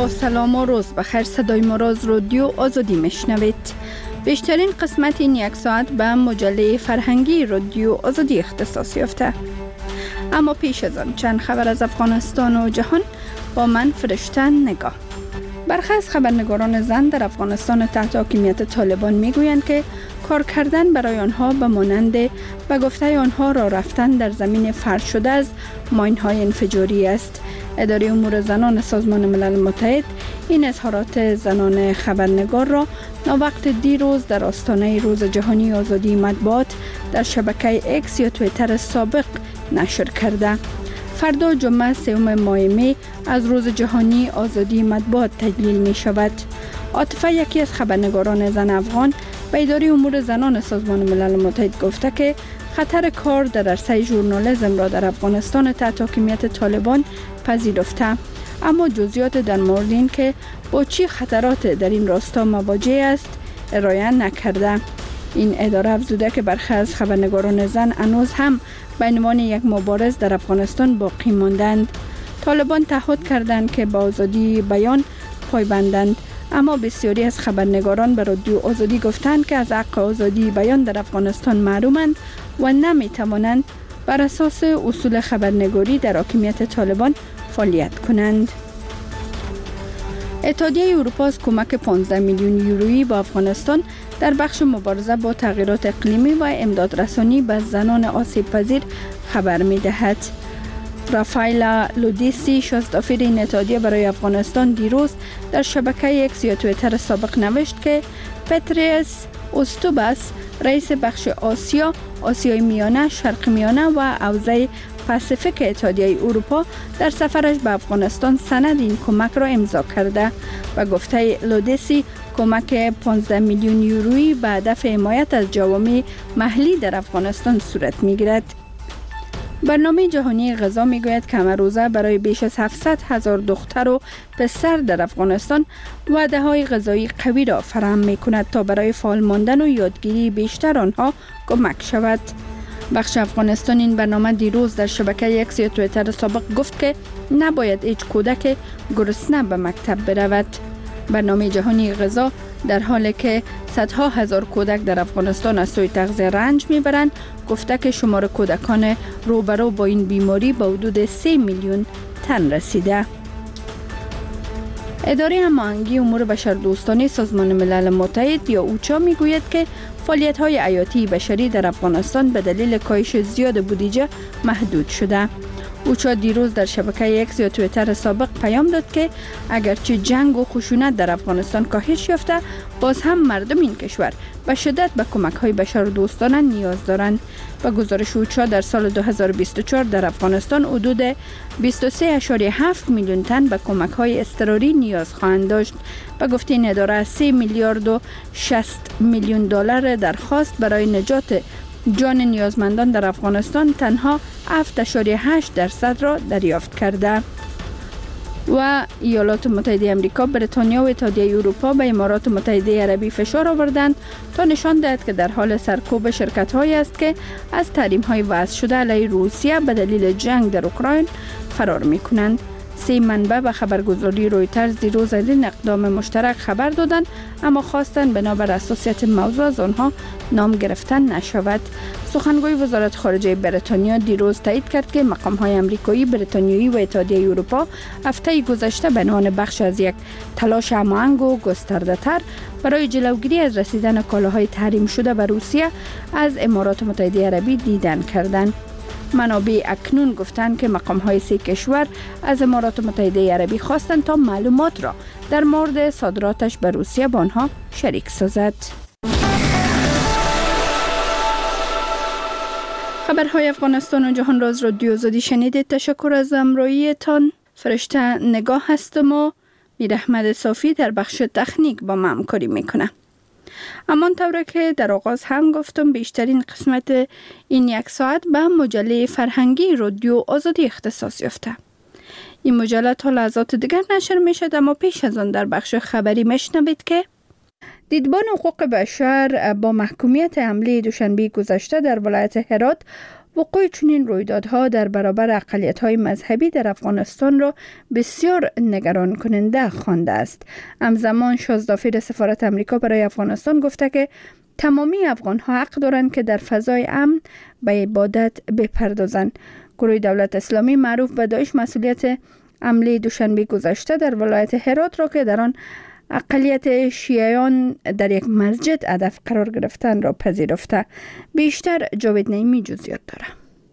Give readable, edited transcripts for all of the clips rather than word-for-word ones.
با سلام و روز بخیر. صدای ما را از رادیو آزادی میشنوید. بیشترین قسمت این یک ساعت به مجله فرهنگی رادیو آزادی اختصاص یافته. اما پیش از آن چند خبر از افغانستان و جهان با من فرشته نگاه. برخی از خبرنگاران زن در افغانستان تحت حاکمیت طالبان میگویند که کار کردن برای آنها به مانند به گفته آنها راه رفتن در زمین فرش شده از ماین‌های انفجاری است. اداره امور زنان سازمان ملل متحد این اظهارات زنان خبرنگار را ناوقت دیروز در آستانه روز جهانی آزادی مطبوعات در شبکه اکس یا توییتر سابق نشر کرده. فردا جمعه 3 ماه می از روز جهانی آزادی مطبوعات تجلیل می شود. عاطفه، یکی از خبرنگاران زن افغان، به اداره امور زنان سازمان ملل متحد گفته که خطر کار در عرصه ژورنالیسم را در افغانستان تحت حاکمیت طالبان پذیرفته، اما جزئیات در مورد این که با چه خطرات در این راستا مواجه است ارائه نکرده. این اداره افزوده که برخی از خبرنگاران زن هنوز هم به عنوان یک مبارز در افغانستان باقی ماندند. طالبان تعهد کردند که به آزادی بیان پایبندند، اما بسیاری از خبرنگاران به رادیو آزادی گفتند که از حق آزادی بیان در افغانستان محرومند و نمی توانند بر اساس اصول خبرنگاری در حاکمیت طالبان فعالیت کنند. اتحادیه اروپا از کمک 15 میلیون یورویی به افغانستان در بخش مبارزه با تغییرات اقلیمی و امدادرسانی به زنان آسیب پذیر خبر می دهد. رافایلا لودیسی، شازدافیر این اتحادیه برای افغانستان، دیروز در شبکه اکس یا توییتر سابق نوشت که پتریس اوستوباس، رئیس بخش آسیای میانه، شرق میانه و حوزه پاسیفیک اتحادیه اروپا در سفرش به افغانستان سند این کمک را امضا کرده و گفته لودیسی کمک 15 میلیون یورویی به هدف حمایت از جوامع محلی در افغانستان صورت می‌گیرد. برنامه جهانی غذا میگوید که همه روزه برای بیش از 700,000 دختر و پسر در افغانستان وعده‌های غذایی قوی را فراهم می‌کند تا برای فعال ماندن و یادگیری بیشتر آنها کمک شود. بخش افغانستان این برنامه دیروز در شبکه اکس یا توییتر سابق گفت که نباید هیچ کودک گرسنه به مکتب برود. برنامه جهانی غذا در حالی که صدها هزار کودک در افغانستان از سوی تغذیه رنج میبرند، گفته که شمار کودکان روبرو با این بیماری به حدود 3 میلیون تن رسیده. اداره هماهنگی امور بشردوستانه سازمان ملل متحد یا اوچا میگوید که فعالیت‌های حیاتی بشری در افغانستان به دلیل کاهش زیاد بودجه محدود شده. اوچا دیروز در شبکه اکس یا توییتر سابق پیام داد که اگرچه جنگ و خشونت در افغانستان کاهش یافته، باز هم مردم این کشور به شدت به کمک‌های بشردوستانه نیاز دارند. با گزارش اوچا در سال 2024 در افغانستان حدود 23.7 میلیون تن به کمک‌های اضطراری نیاز خواهند داشت. به گفته این اداره 3 میلیارد و 60 میلیون دلار درخواست برای نجات جان نیازمندان در افغانستان تنها 7.8% را دریافت کرده. و ایالات متحده آمریکا، بریتانیا و اتحادیه اروپا به امارات متحده عربی فشار آوردند تا نشان دهد که در حال سرکوب شرکت‌هایی است که از تحریم‌های وضع شده علیه روسیه به دلیل جنگ در اوکراین فرار می‌کنند. 3 منبع به خبرگزاری رویترز دیروز از این اقدام مشترک خبر دادند، اما خواستند بنابر حساسیت موضوع از آنها نام گرفتن نشود. سخنگوی وزارت خارجه بریتانیا دیروز تایید کرد که مقام‌های آمریکایی، بریتانیایی و اتحادیه اروپا هفته گذشته به عنوان بخش از یک تلاش هماهنگ و گسترده‌تر برای جلوگیری از رسیدن کالاهای تحریم شده به روسیه از امارات متحده عربی دیدن کردند. منابع اکنون گفتند که مقام‌های 3 کشور از امارات متحده عربی خواستند تا معلومات را در مورد صادراتش به روسیه با آنها شریک سازد. خبرهای افغانستان و جهان را از رادیو آزادی شنیدید. تشکر از همراهیتان. فرشته نگاه هستم و میر احمد صافی در بخش تکنیک با من همکاری میکنه. امان طوره که در آغاز هم گفتم، بیشترین قسمت این یک ساعت به مجله فرهنگی رادیو آزادی اختصاص یافته. این مجله تا لحظات دیگر نشر می شد، اما پیش از آن در بخش خبری میشنوید که دیدبان حقوق بشر با محکومیت حمله دوشنبه گذشته در ولایت هرات وقوع چنین رویدادها در برابر اقلیت‌های مذهبی در افغانستان را بسیار نگران کننده خوانده است. همزمان شازدافیر سفارت امریکا برای افغانستان گفته که تمامی افغان‌ها حق دارند که در فضای امن به عبادت بپردازند. گروه دولت اسلامی معروف به داعش مسئولیت حمله دوشنبه گذشته در ولایت هرات را که در آن اقلیت شیعیان در یک مسجد هدف قرار گرفتن را پذیرفته. بیشتر جاوید نعیمی جزئیات دارد.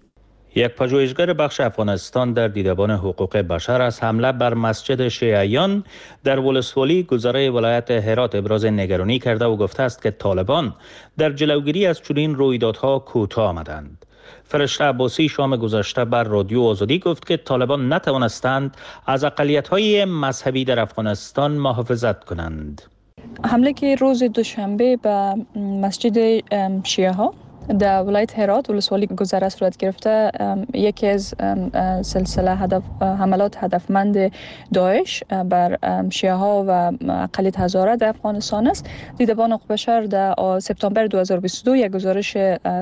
یک پژوهشگر بخش افغانستان در دیدبان حقوق بشر از حمله بر مسجد شیعیان در ولسوالی گذره ولایت هرات ابراز نگرانی کرده و گفته است که طالبان در جلوگیری از چنین رویدادها کوتاه آمدند. فرشته عباسی شام گذشته بر رادیو آزادی گفت که طالبان نتوانستند از اقلیت‌های مذهبی در افغانستان محافظت کنند. حمله که روز دوشنبه به مسجد شیعه ها در ولایت هرات ولسوالی گذره صورت گرفته یکی از سلسله حملات هدفمند داعش بر شیعه ها و اقلیت هزاره در افغانستان است. دیدبان حقوق بشر در سپتامبر 2022 یک گزارش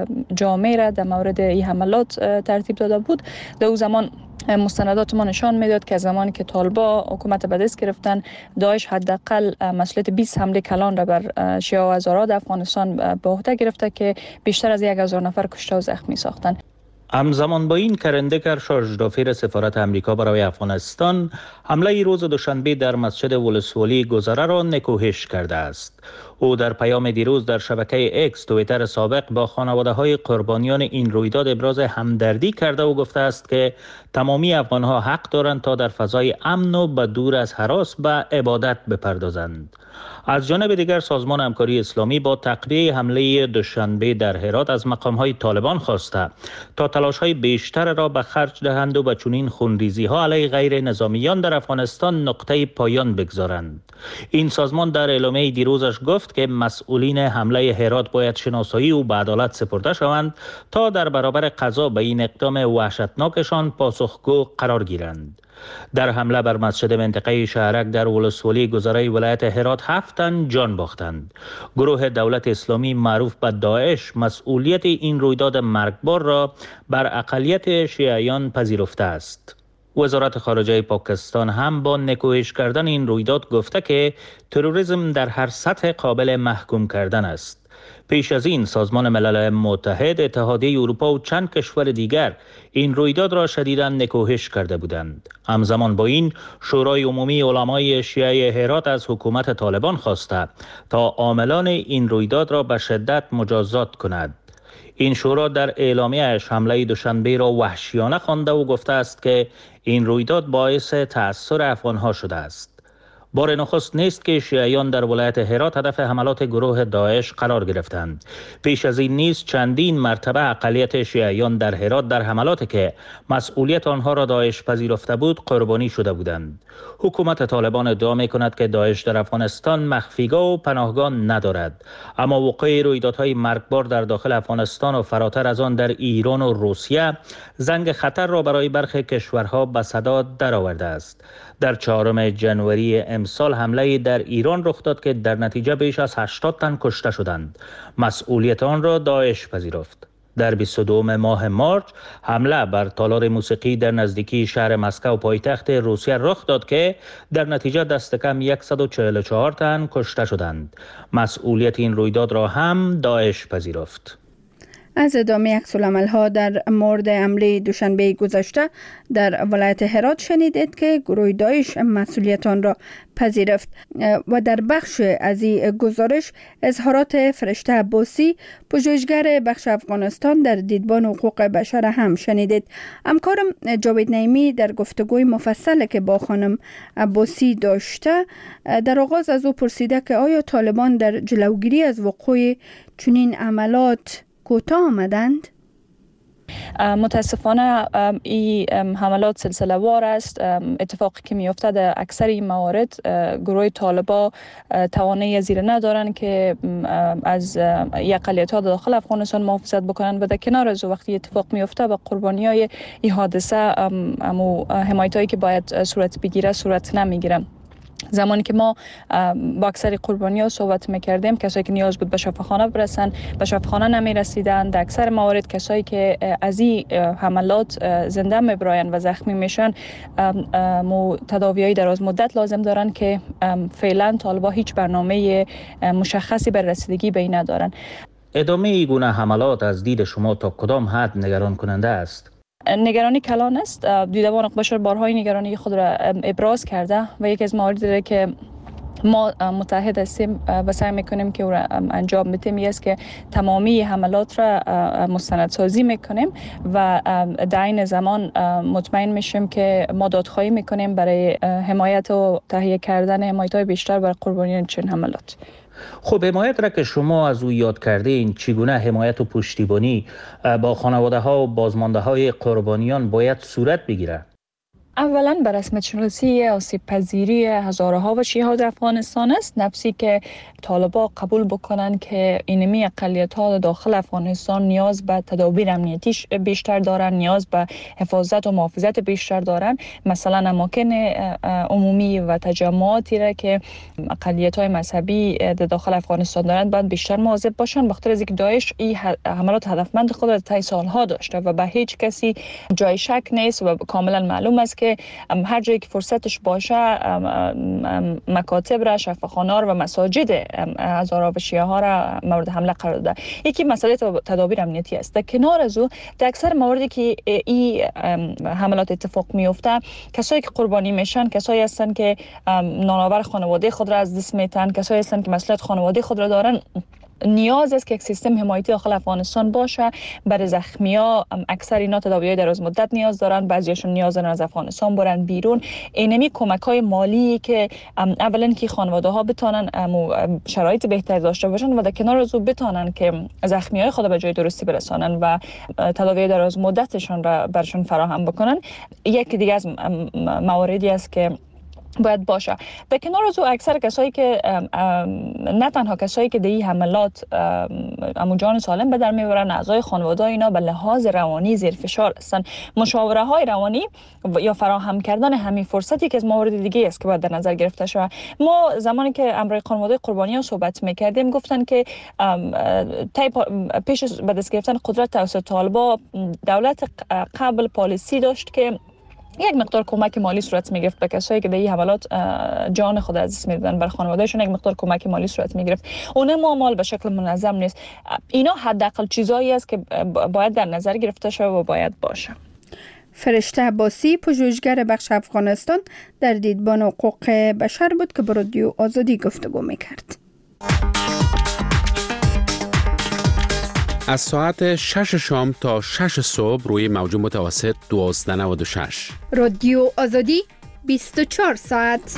جامع را در مورد این حملات ترتیب داده بود. در اون زمان مستندات ما نشان میداد که زمانی که طالبا حکومت به دست گرفتن، داعش حداقل مسئولیت 20 حمله کلان را بر شیعه و هزاره در افغانستان به عهده گرفته که بیشتر از 1000 نفر کشته و زخمی ساختن. همزمان با این کرندکر شارژدافیر سفارت امریکا برای افغانستان حمله روز دوشنبه در مسجد ولسوالی گذره را نکوهش کرده است. او در پیام دیروز در شبکه اکس توییتر سابق با خانواده‌های قربانیان این رویداد ابراز همدردی کرده و گفته است که تمامی افغان‌ها حق دارند تا در فضای امن و به دور از هراس به عبادت بپردازند. از جانب دیگر سازمان همکاری اسلامی با تقویه حمله دوشنبه در هرات از مقام‌های طالبان خواسته تا تلاش‌های بیشتر را به خرج دهند و به چنین خونریزی‌ها علیه غیر نظامیان در افغانستان نقطه پایان بگذارند. این سازمان در اعلامیه دیروزش گفت که مسئولین حمله هرات باید شناسایی و به عدالت سپرده شوند تا در برابر قضا به این اقدام وحشتناکشان پاسخگو قرار گیرند. در حمله بر مسجد منطقه شهرک در ولسوالی گذره ولایت هرات 7 تن جان باختند. گروه دولت اسلامی معروف به داعش مسئولیت این رویداد مرگبار را بر اقلیت شیعیان پذیرفته است. وزارت خارجه پاکستان هم با نکوهش کردن این رویداد گفته که تروریسم در هر سطح قابل محکوم کردن است. پیش از این سازمان ملل متحد، اتحادیه اروپا و چند کشور دیگر این رویداد را شدیداً نکوهش کرده بودند. همزمان با این شورای عمومی علمای شیعه هرات از حکومت طالبان خواسته تا عاملان این رویداد را به شدت مجازات کند. این شورا در اعلامیه‌اش حمله دوشنبه را وحشیانه خوانده و گفته است که این رویداد باعث تأثیر افغان‌ها شده است. بار نخست نیست که شیعیان در ولایت هرات هدف حملات گروه داعش قرار گرفتند. پیش از این نیز چندین مرتبه اقلیت شیعیان در هرات در حملاتی که مسئولیت آنها را داعش پذیرفته بود قربانی شده بودند. حکومت طالبان ادعا می‌کند که داعش در افغانستان مخفیگاه و پناهگاه ندارد، اما وقوع رویدادهای مرگبار در داخل افغانستان و فراتر از آن در ایران و روسیه زنگ خطر را برای برخی کشورها به صدا درآورده است. در 4 ژانویه امسال حمله در ایران رخ داد که در نتیجه بیش از 80 تن کشته شدند. مسئولیت آن را داعش پذیرفت. در 22 ماه مارس حمله بر تالار موسیقی در نزدیکی شهر مسکو پایتخت روسیه رخ داد که در نتیجه دست کم 144 تن کشته شدند. مسئولیت این رویداد را هم داعش پذیرفت. از ادامه عکس‌العمل‌ها در مورد حمله دوشنبه گذشته در ولایت هرات شنیدید که گروه داعش مسئولیت آن را پذیرفت و در بخش از این گزارش اظهارات فرشته عباسی پژوهشگر بخش افغانستان در دیدبان حقوق بشر هم شنیدید. همکارم جاوید نعیمی در گفتگوی مفصل که با خانم عباسی داشته در آغاز از او پرسیده که آیا طالبان در جلوگیری از وقوع چنین عملات کوتاه آمدند؟ متاسفانه این حملات سلسله وار است. اتفاقی که میفته در اکثر این موارد گروه طالبا توانایی زیر ندارن که از اقلیت‌ها داخل افغانستان محافظت بکنن و در کنار از وقتی اتفاق میفته با قربانی‌های این حادثه حمایتایی که باید صورت بگیره صورت نمیگیره. زمانی که ما با اکثر قربانی ها صحبت میکردیم، کسایی که نیاز بود به شفاخانه برسن به شفاخانه نمی رسیدن. در اکثر موارد کسایی که از این حملات زنده میبراین و زخمی میشن تداوی‌های دراز مدت لازم دارن که فعلا طالبا هیچ برنامه مشخصی بر رسیدگی به این ندارن. ادامه این گونه حملات از دید شما تا کدام حد نگران کننده است؟ نگرانی کلان است. دیدبان اقباشر بارهای نگرانی خود را ابراز کرده و یکی از مواردی داره که ما متحد هستیم و سعی میکنیم که او را انجام بدیم است که تمامی حملات را مستندسازی میکنیم و در این زمان مطمئن میشیم که ما دادخواهی میکنیم برای حمایت و تهیه کردن حمایت‌های بیشتر برای قربانیان چنین حملات. خب حمایت را که شما از او یاد کرده این چگونه حمایت و پشتیبانی با خانواده ها و بازمانده های قربانیان باید صورت بگیرد؟ اولا بر رسمیت شناسی آسیب پذیری هزارها و شیعه در افغانستان است، نفسی که طالبا قبول بکنن که اینمی اقلیت ها داخل افغانستان نیاز به تدابیر امنیتی بیشتر دارن، نیاز به حفاظت و محافظت بیشتر دارن. مثلا اماکن عمومی و تجمعاتی را که اقلیت های مذهبی داخل افغانستان دارند باید بیشتر مواظب باشن، بخاطر از اینکه داعش این حملات هدفمند خود را طی سالها داشته و به هیچ کسی جای شک نیست و کاملا معلوم است که هر جایی که فرصتش باشه مکاتب را، شفاخانه و مساجد هزارها و شیعه ها را مورد حمله قرار داده. یکی مسئله تدابیر امنیتی است. در کنار از او در اکثر مواردی که این حملات اتفاق میفته، کسایی که قربانی میشن کسایی هستن که نانآور خانواده خود را از دست میتن، کسایی هستن که مسئولیت خانواده خود را دارن. نیاز است که یک سیستم حمایتی داخل افغانستان باشه برای زخمی‌ها. اکثر اینا تداوی‌های دراز مدت نیاز دارن، بعضیشون نیاز دارن از افغانستان برن بیرون. اینمی کمک‌های مالی که اولا که خانواده‌ها بتونن شرایط بهتری داشته باشن و در کنار از او بتونن که زخمی‌های خود به جای درستی برسانن و تداوی دراز مدتشون را برشون فراهم بکنن. یکی دیگه از مواردی است که باید باشه. در کنار از او اکثر کسایی که نه تنها کسایی که در این حملات جان سالم به در میبرن، اعضای خانواده اینا به لحاظ روانی زیر فشار هستن. مشاوره های روانی یا فراهم کردن همین فرصتی که از موارد دیگه است که باید در نظر گرفته شود. ما زمانی که امروی خانواده قربانیان صحبت میکردیم گفتن که پیش به دست گرفتن قدرت توسط طالبا دولت قبل پالیسی داشت که یک مقدار کمک مالی صورت میگرفت به کسایی که در این حملات جان خود از دست میدادن، بر خانوادهشون یک مقدار کمک مالی صورت میگرفت. اون معامل به شکل منظم نیست. اینا حداقل چیزایی است که باید در نظر گرفته شود و باید باشه. فرشته عباسی، پژوهشگر بخش افغانستان در دیدبان حقوق بشر بود که با رادیو آزادی گفتگو میکرد. از ساعت 6 شام تا 6 صبح روی موج متوسط 1296. رادیو آزادی 24 ساعت.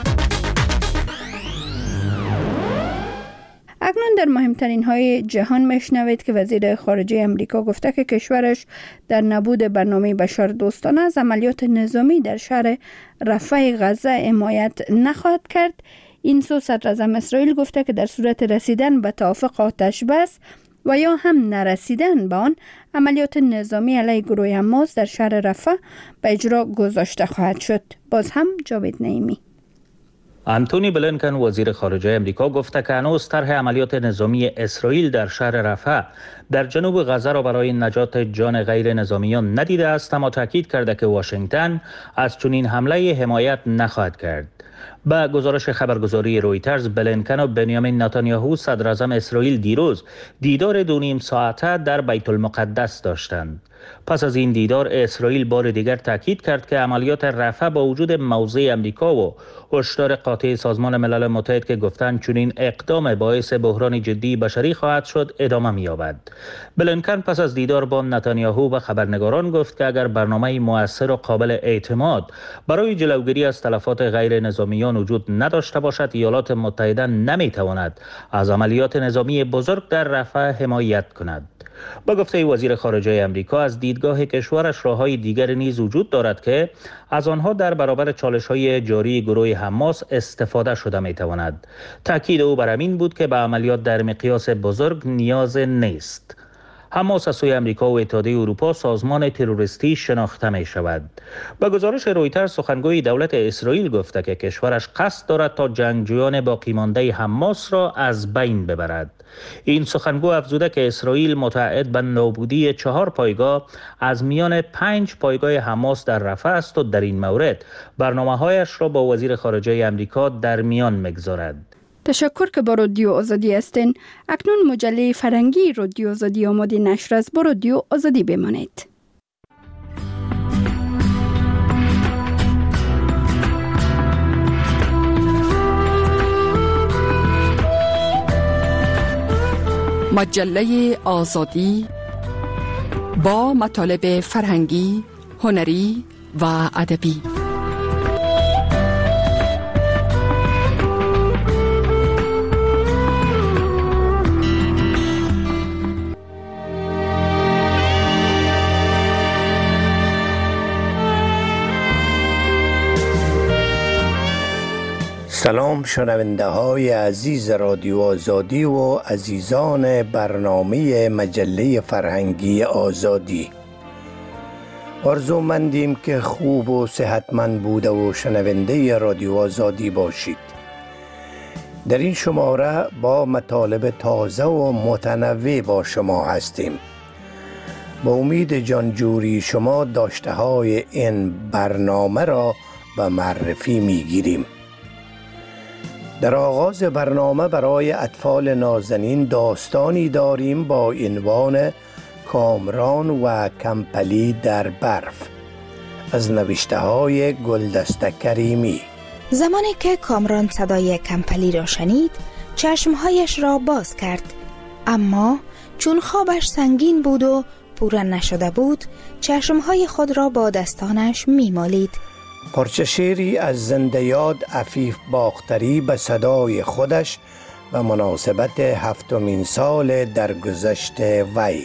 اکنون در مهمترین های جهان میشنوید که وزیر خارجه امریکا گفته که کشورش در نبود برنامه بشر دوستانه از عملیات نظامی در شهر رفح غزه حمایت نخواهد کرد. این سو صدر اعظم اسرائیل گفته که در صورت رسیدن به توافق آتش بس و یا هم نرسیدن به آن، عملیات نظامی علیه گروه حماس در شهر رفح به اجرا گذاشته خواهد شد. باز هم جاوید نعیمی. انتونی بلینکن وزیر خارجه امریکا گفته که هنوز طرح عملیات نظامی اسرائیل در شهر رفح در جنوب غزه را برای نجات جان غیر نظامیان ندیده است، اما تاکید کرده که واشنگتن از چنین حمله حمایت نخواهد کرد. با گزارش خبرگزاری رویترز، بلینکن و بنیامین نتانیاهو صدر اعظم اسرائیل دیروز دیدار 2.5 ساعته در بیت المقدس داشتند. پس از این دیدار اسرائیل بار دیگر تاکید کرد که عملیات رفح با وجود موضع امریکا و هشدار قاطع سازمان ملل متحد که گفتند چنین اقدام باعث بحران جدی بشری خواهد شد ادامه می‌یابد. بلینکن پس از دیدار با نتانیاهو به خبرنگاران گفت که اگر برنامه مؤثر و قابل اعتماد برای جلوگیری از تلفات غیر نظامیان وجود نداشته باشد، ایالات متحده نمی‌تواند از عملیات نظامی بزرگ در رفح حمایت کند. با گفته وزیر خارجه امریکا، از دیدگاه کشورش راه‌های دیگر نیز وجود دارد که از آنها در برابر چالش‌های جاری گروه حماس استفاده شده می‌تواند. تاکید او بر این بود که به عملیات در مقیاس بزرگ نیاز نیست. حماس از سوی امریکا و اتحادیه اروپا سازمان تروریستی شناخته می شود. به گزارش رویترز سخنگوی دولت اسرائیل گفته که کشورش قصد دارد تا جنگجویان باقی مانده حماس را از بین ببرد. این سخنگو افزوده که اسرائیل متعهد به نابودی 4 پایگاه از میان 5 پایگاه حماس در رفح است و در این مورد برنامه‌هایش را با وزیر خارجه امریکا در میان می‌گذارد. تشکر که با رادیو آزادی هستین. اکنون مجله فرهنگی رادیو آزادی آماده نشر است. با رادیو آزادی بمانید. مجله آزادی با مطالب فرهنگی، هنری و ادبی. سلام شنونده های عزیز رادیو آزادی و عزیزان برنامه مجله فرهنگی آزادی. آرزومندیم که خوب و صحتمند بوده و شنونده رادیو آزادی باشید. در این شماره با مطالب تازه و متنوع با شما هستیم. با امید جانجوری شما داشته های این برنامه را به معرفی می گیریم. در آغاز برنامه برای اطفال نازنین داستانی داریم با عنوان کامران و کمپلی در برف از نوشته های گلدسته کریمی. زمانی که کامران صدای کمپلی را شنید چشمهایش را باز کرد، اما چون خوابش سنگین بود و پوره نشده بود چشمهای خود را با دستانش میمالید. پارچه شعری از زنده یاد عفیف باختری به صدای خودش به مناسبت 7مین سال درگذشت وی.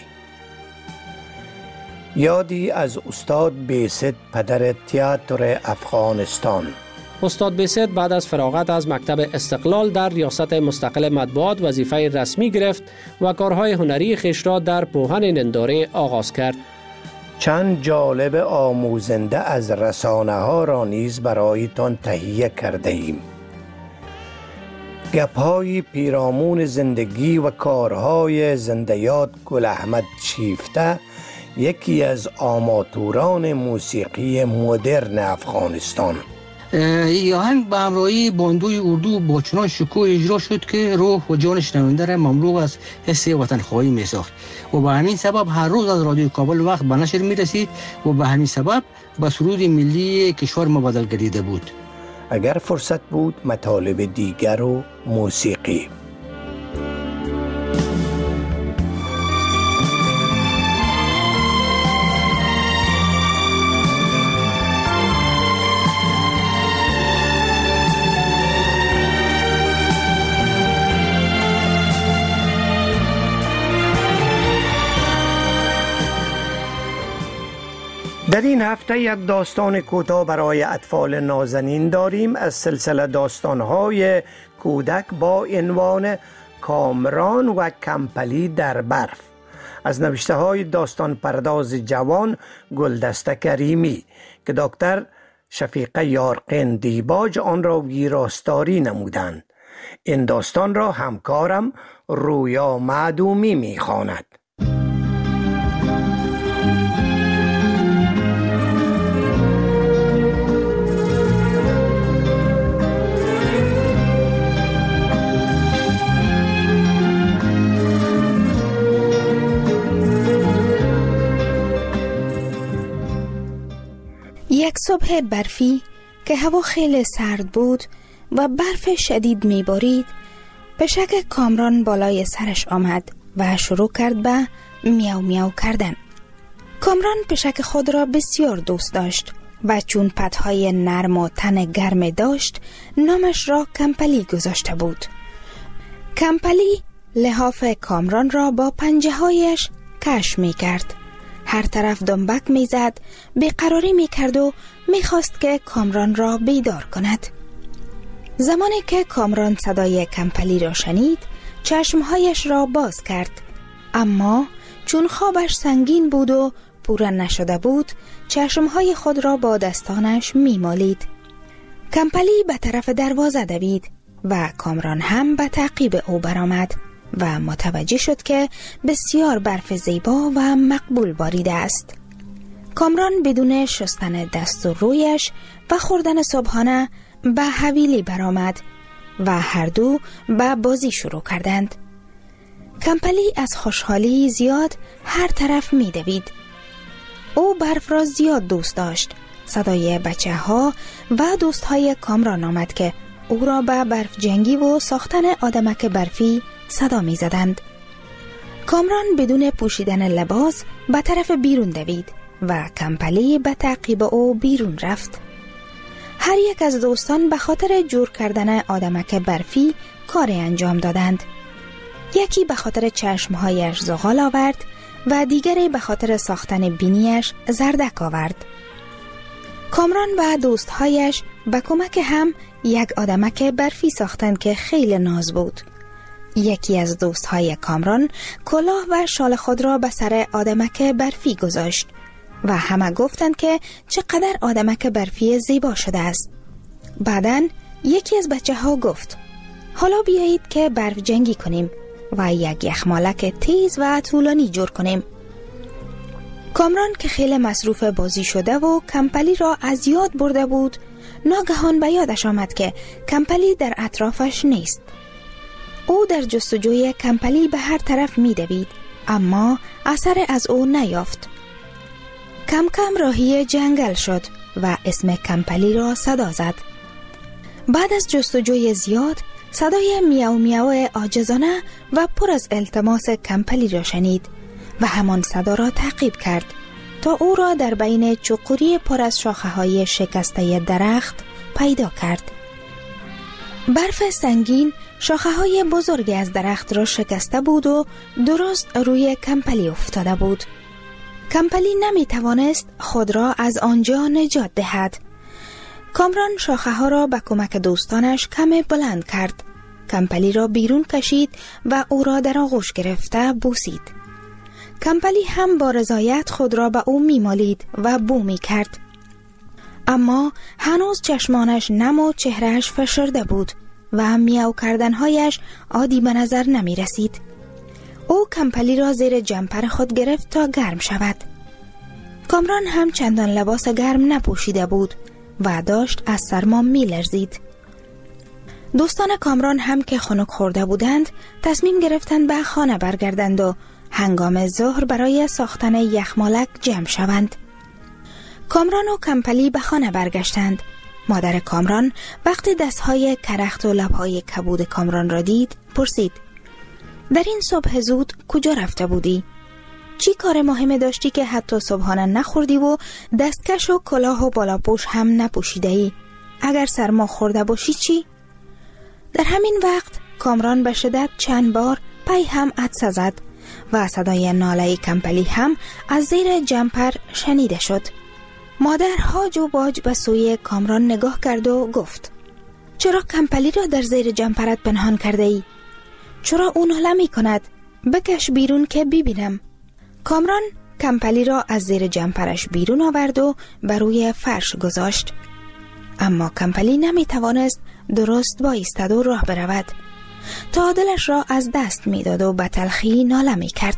یادی از استاد بیست پدر تئاتر افغانستان. استاد بیست بعد از فراغت از مکتب استقلال در ریاست مستقل مطبوعات وظیفه رسمی گرفت و کارهای هنری خویش را در پوهن ننداره آغاز کرد. چند جالب آموزنده از رسانه ها را نیز برایتان تهیه کرده ایم. گپ‌های پیرامون زندگی و کارهای زنده یاد گل احمد شیفته، یکی از آماتوران موسیقی مدرن افغانستان. این آهنگ به همراهی باندوی اردو با چنان شکوه اجرا شد که روح و جان شنونده را مملو از حس وطنخواهی می ساخت و به همین سبب هر روز از رادیو کابل وقت به نشر می رسید و به همین سبب به سرود ملی کشور مبادل گردیده بود. اگر فرصت بود مطالب دیگر و موسیقی. در این هفته یک داستان کوتاه برای اطفال نازنین داریم از سلسله داستان‌های کودک با عنوان کامران و کمپلی در برف از نوشته های داستان پرداز جوان گلدسته کریمی که دکتر شفیقه یارقین دیباج آن را ویراستاری نمودند. این داستان را همکارم رویا معدومی می‌خواند. یک صبح برفی که هوا خیلی سرد بود و برف شدید میبارید، پشک کامران بالای سرش آمد و شروع کرد به میاو میاو کردن. کامران پشک خود را بسیار دوست داشت و چون پدهای نرم و تن گرم داشت نامش را کمپلی گذاشته بود. کمپلی لحاف کامران را با پنجه هایش کش می کرد. هر طرف دنبک می زد، بیقراری می کرد و می خواست که کامران را بیدار کند. زمانی که کامران صدای کمپلی را شنید چشمهایش را باز کرد، اما چون خوابش سنگین بود و پوره نشده بود، چشمهای خود را با دستانش میمالید. کمپلی به طرف دروازه دوید و کامران هم به تعقیب او برآمد و متوجه شد که بسیار برف زیبا و مقبول باریده است. کامران بدون شستن دست و رویش و خوردن صبحانه به حویلی برآمد و هر دو به بازی شروع کردند. کمپلی از خوشحالی زیاد هر طرف می دوید. او برف را زیاد دوست داشت. صدای بچه ها و دوست های کامران آمد که او را به برف جنگی و ساختن آدمک برفی صدا می زدند. کامران بدون پوشیدن لباس به طرف بیرون دوید و کمپلی به تعقیب او بیرون رفت. هر یک از دوستان به خاطر جور کردن آدمک برفی کار انجام دادند. یکی به خاطر چشمهایش زغال آورد و دیگری به خاطر ساختن بینیش زردک آورد. کامران و دوستهایش به کمک هم یک آدمک برفی ساختند که خیلی ناز بود. یکی از دوستهای کامران کلاه و شال خود را به سر آدمک برفی گذاشت و همه گفتند که چقدر آدمک برفی زیبا شده است. بعداً یکی از بچه ها گفت حالا بیایید که برف جنگی کنیم و یک یخمالک تیز و طولانی جور کنیم. کامران که خیلی مصروف بازی شده و کمپلی را از یاد برده بود، ناگهان به یادش آمد که کمپلی در اطرافش نیست. او در جستجوی کمپلی به هر طرف می دوید، اما اثر از او نیافت. کم کم راهی جنگل شد و اسم کمپلی را صدا زد. بعد از جستجوی زیاد صدای میاو میاو عاجزانه و پر از التماس کمپلی را شنید و همان صدا را تعقیب کرد تا او را در بین چقوری پر از شاخه‌های شکسته درخت پیدا کرد. برف سنگین شاخه‌های بزرگی از درخت را شکسته بود و درست روی کمپلی افتاده بود. کمپلی نمی توانست خود را از آنجا نجات دهد. کامران شاخه‌ها را به کمک دوستانش کم بلند کرد. کمپلی را بیرون کشید و او را در آغوش گرفته بوسید. کمپلی هم با رضایت خود را به او میمالید و بو می کرد. اما هنوز چشمانش نم و چهرهش فشرده بود و میاو کردنهایش عادی به نظر نمی رسید. او کمپلی را زیر جمپر خود گرفت تا گرم شود. کامران هم چندان لباس گرم نپوشیده بود و داشت از سرما می لرزید. دوستان کامران هم که خنک خورده بودند تصمیم گرفتند به خانه برگردند و هنگام ظهر برای ساختن یخمالک جمع شوند. کامران و کمپلی به خانه برگشتند. مادر کامران وقتی دستهای کرخت و لبهای کبود کامران را دید پرسید در این صبح زود کجا رفته بودی؟ چی کار مهمی داشتی که حتی صبحانه نخوردی و دستکش و کلاه و بالاپوش هم نپوشیده ای؟ اگر سرما خورده باشی چی؟ در همین وقت کامران به شدت چند بار پی هم عطسه زد و صدای ناله کمپلی هم از زیر جمپر شنیده شد. مادر هاج و باج به سوی کامران نگاه کرد و گفت چرا کمپلی را در زیر جمپرت پنهان کرده ای؟ چرا او ناله می کند؟ بکش بیرون که ببینم. کامران کمپلی را از زیر جمپرش بیرون آورد و بر روی فرش گذاشت. اما کمپلی نمی توانست درست بایستد و راه برود. تا دلش را از دست می داد و به تلخی ناله می کرد.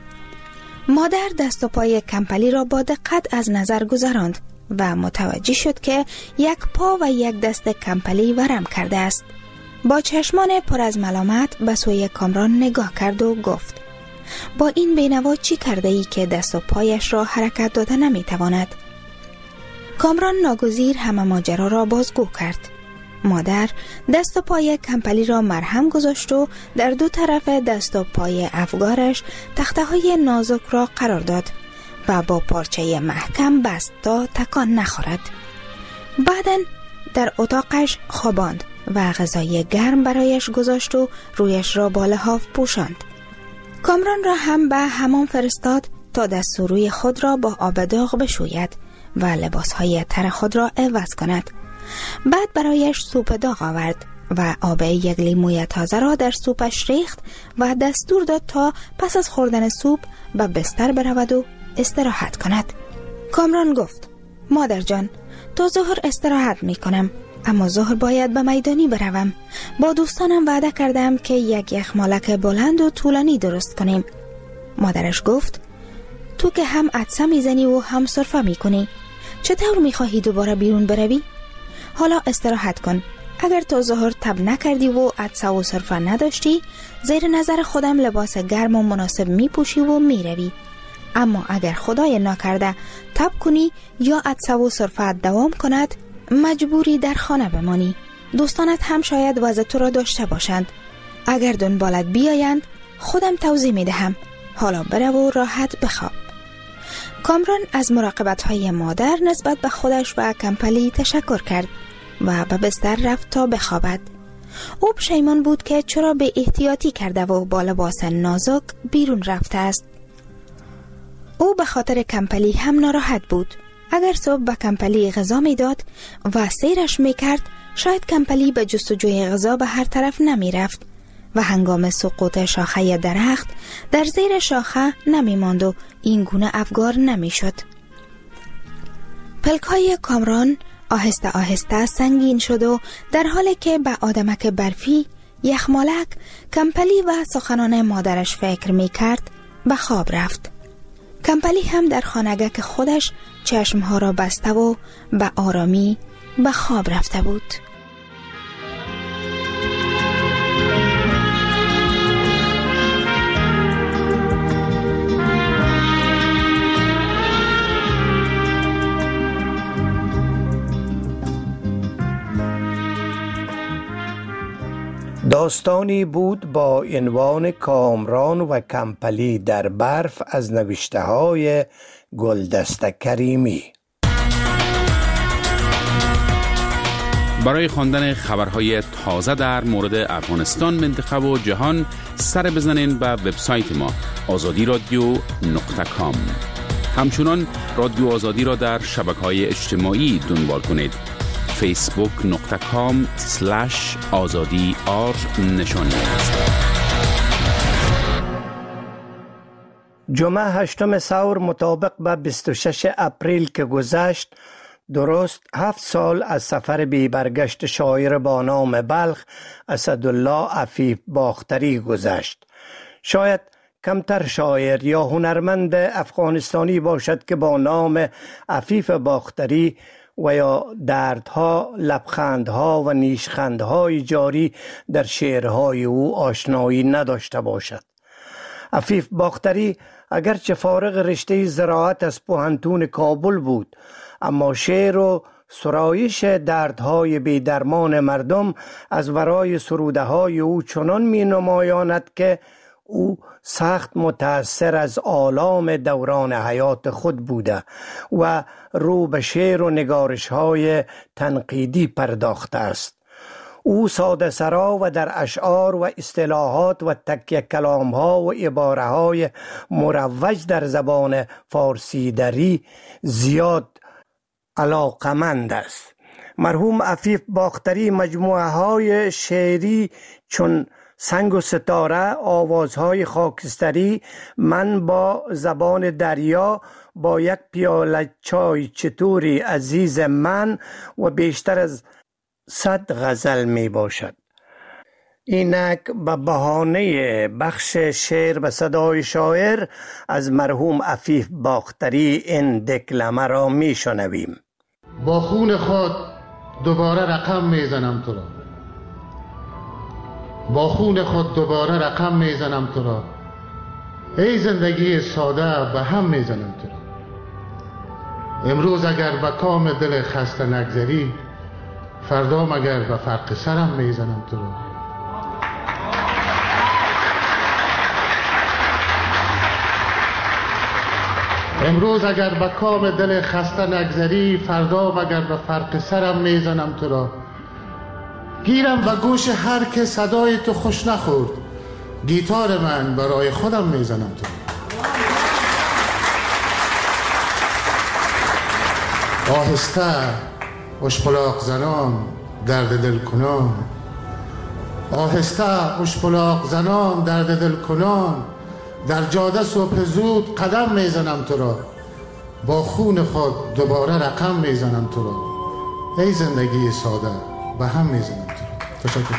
مادر دست و پای کمپلی را با دقت از نظر گذراند و متوجه شد که یک پا و یک دست کمپلی ورم کرده است. با چشمان پر از ملامت به سوی کامران نگاه کرد و گفت با این بینوا چی کرده ای که دست و پایش را حرکت داده نمی تواند؟ کامران ناگزیر همه ماجرا را بازگو کرد. مادر دست و پای کمپلی را مرهم گذاشت و در دو طرف دست و پای افگارش تخته های نازک را قرار داد و با پارچه محکم بست تا تکان نخورد. بعداً در اتاقش خواباند و غذای گرم برایش گذاشت و رویش را با لحاف پوشاند. کامران را هم به حمام فرستاد تا دست و روی خود را با آب داغ بشوید و لباسهای تر خود را عوض کند. بعد برایش سوپ داغ آورد و آب یک لیموی تازه را در سوپش ریخت و دستور داد تا پس از خوردن سوپ به بستر برود و استراحت کند. کامران گفت: مادر جان، تا ظهر استراحت می کنم، اما ظهر باید به میدانی بروم. با دوستانم وعده کردم که یک یخمالک بلند و طولانی درست کنیم. مادرش گفت: تو که هم عطسه میزنی و هم سرفه میکنی، چطور میخواهی دوباره بیرون بروی؟ حالا استراحت کن. اگر تا ظهر تب نکردی و عطسه و سرفه نداشتی، زیر نظر خودم لباس گرم و مناسب میپوشی و میروی. اما اگر خدای نکرده تب کنی یا عطسه و سرفه دوام کند، مجبوری در خانه بمانی. دوستانت هم شاید وضع تو را داشته باشند. اگر دنبالت بیایند خودم توضیح میدهم. حالا برو و راحت بخواب. کامران از مراقبت‌های مادر نسبت به خودش و کمپلی تشکر کرد و به بستر رفت تا بخوابد. او پشیمان بود که چرا به احتیاطی کرده و با لباس نازک بیرون رفته است. او به خاطر کمپلی هم ناراحت بود. اگر صبح به کمپلی غذا می داد و سیرش می کرد، شاید کمپلی به جستجوی غذا به هر طرف نمی رفت و هنگام سقوط شاخه درخت در زیر شاخه نمی ماند و این گونه افگار نمی شد. پلک‌های کامران آهسته آهسته سنگین شد و در حالی که به آدمک برفی، یخمالک، کمپلی و سخنان مادرش فکر می کرد به خواب رفت. کمپلی هم در خانگک خودش چشمها را بسته و به آرامی به خواب رفته بود. داستانی بود با عنوان کامران و کمپلی در برف از نوشته های گلدسته کریمی. برای خواندن خبرهای تازه در مورد افغانستان، منطقه و جهان سر بزنین به وبسایت ما azadi.radio.com. همچنان رادیو آزادی را در شبکه‌های اجتماعی دنبال کنید. facebook.com/azadi نشانی است. جمعه 8 ثور مطابق به 26 اپریل که گذشت، درست 7 سال از سفر بی برگشت شاعر با نام بلخ اسدالله عفیف باختری گذشت. شاید کمتر شاعر یا هنرمند افغانستانی باشد که با نام عفیف باختری و یا دردها، لبخندها و نیشخندهای جاری در شعرهای او آشنایی نداشته باشد. عفیف باختری اگرچه فارغ رشته زراعت از پوهنتون کابل بود، اما شعر و سرایش دردهای بی‌درمان مردم از ورای سروده‌های او چنان می‌نمایاند که او سخت متأثر از آلام دوران حیات خود بوده و رو به شعر و نگارش‌های تنقیدی پرداخته است. او ساده سرا و در اشعار و اصطلاحات و تکیه کلام‌ها و عباره‌های مروج در زبان فارسی دری زیاد علاقمند است. مرحوم عفیف باختری مجموعه‌های شعری چون سنگ و ستاره، آوازهای خاکستری، من با زبان دریا، با یک پیاله چای چطوری عزیز من و بیشتر از 100 غزل می باشد. اینک به بهانه بخش شعر به صدای شاعر از مرحوم عفیف باختری این دکلمه را می شنویم. با خون خود دوباره رقم می زنم تو را، با خون خود دوباره رقم می زنم تو را، ای زندگی ساده به هم می زنم تو را. امروز اگر به کام دل خسته نگذری، فردا مگر به فرق سرم می زنم تو را. امروز اگر به کام دل خسته نگذری، فردا مگر به فرق سرم می زنم تو را. گیرم به گوش هر که صدای تو خوش نخورد، گیتار من برای خودم می زنم تو را. آهسته اشپلاق زنان، درد دل کنان، آهسته اشپلاق زنان درد دل کنان، در جاده صبح زود قدم میزنم تو را، با خون خود دوباره رقم میزنم تو را. ای زندگی ساده به هم میزنم تو را. تشکر.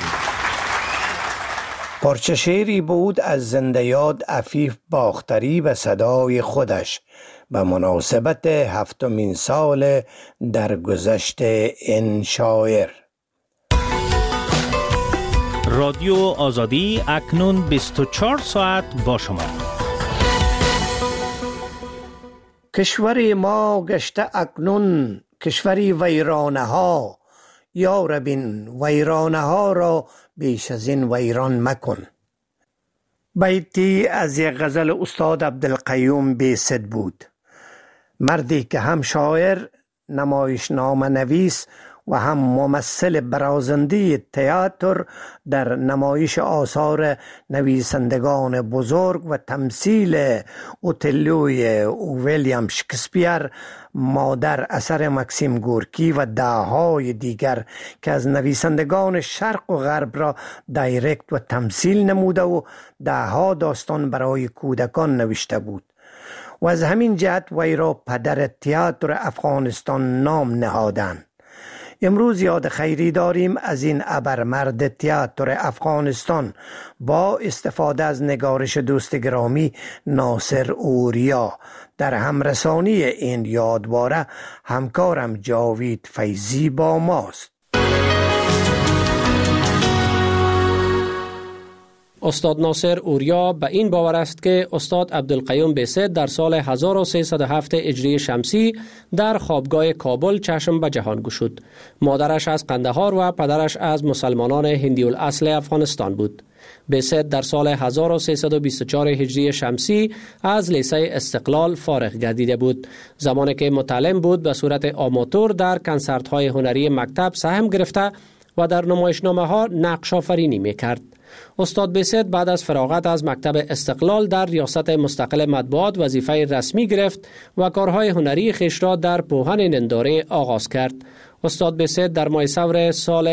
پارچه شعری بود از زنده یاد عفیف باختری به صدای خودش به مناسبت 7مین سال درگذشت این شاعر. رادیو آزادی اکنون 24 ساعت با شما. کشور ما گشته اکنون کشوری ویرانه ها، یا ربین ویرانه ها را بیش از این ویران مکن. بیتی از یک غزل استاد عبدالقیوم بیست بود، مردی که هم شاعر، نمایشنامه نویس و هم ممثل برازنده تئاتر در نمایش آثار نویسندگان بزرگ و تمثیل اوتلوی ویلیام شکسپیر، مادر اثر مکسیم گورکی و دههای دیگر که از نویسندگان شرق و غرب را دایرکت و تمثیل نموده و دهها داستان برای کودکان نوشته بود و از همین جهت وی را پدر تئاتر افغانستان نام نهادند. امروز یاد خیری داریم از این ابرمرد تئاتر افغانستان با استفاده از نگارش دوست گرامی ناصر اوریا. در همرسانی این یادواره همکارم جاوید فیضی با ماست. استاد ناصر اوریا به این باور است که استاد عبدالقیوم بیست در سال 1307 هجری شمسی در خوابگاه کابل چشم به جهان گشود. مادرش از قندهار و پدرش از مسلمانان هندی الاصل افغانستان بود. بیست در سال 1324 هجری شمسی از لیسه استقلال فارغ گردیده بود. زمانی که متعلم بود به صورت آماتور در کنسرت های هنری مکتب سهم گرفته و در نمایشنامه ها نقش آفرینی می کرد. استاد بیست بعد از فراغت از مکتب استقلال در ریاست مستقل مطبوعات وظیفه رسمی گرفت و کارهای هنری خویش را در پوهن ننداره آغاز کرد. استاد بیست در ماه ثور سال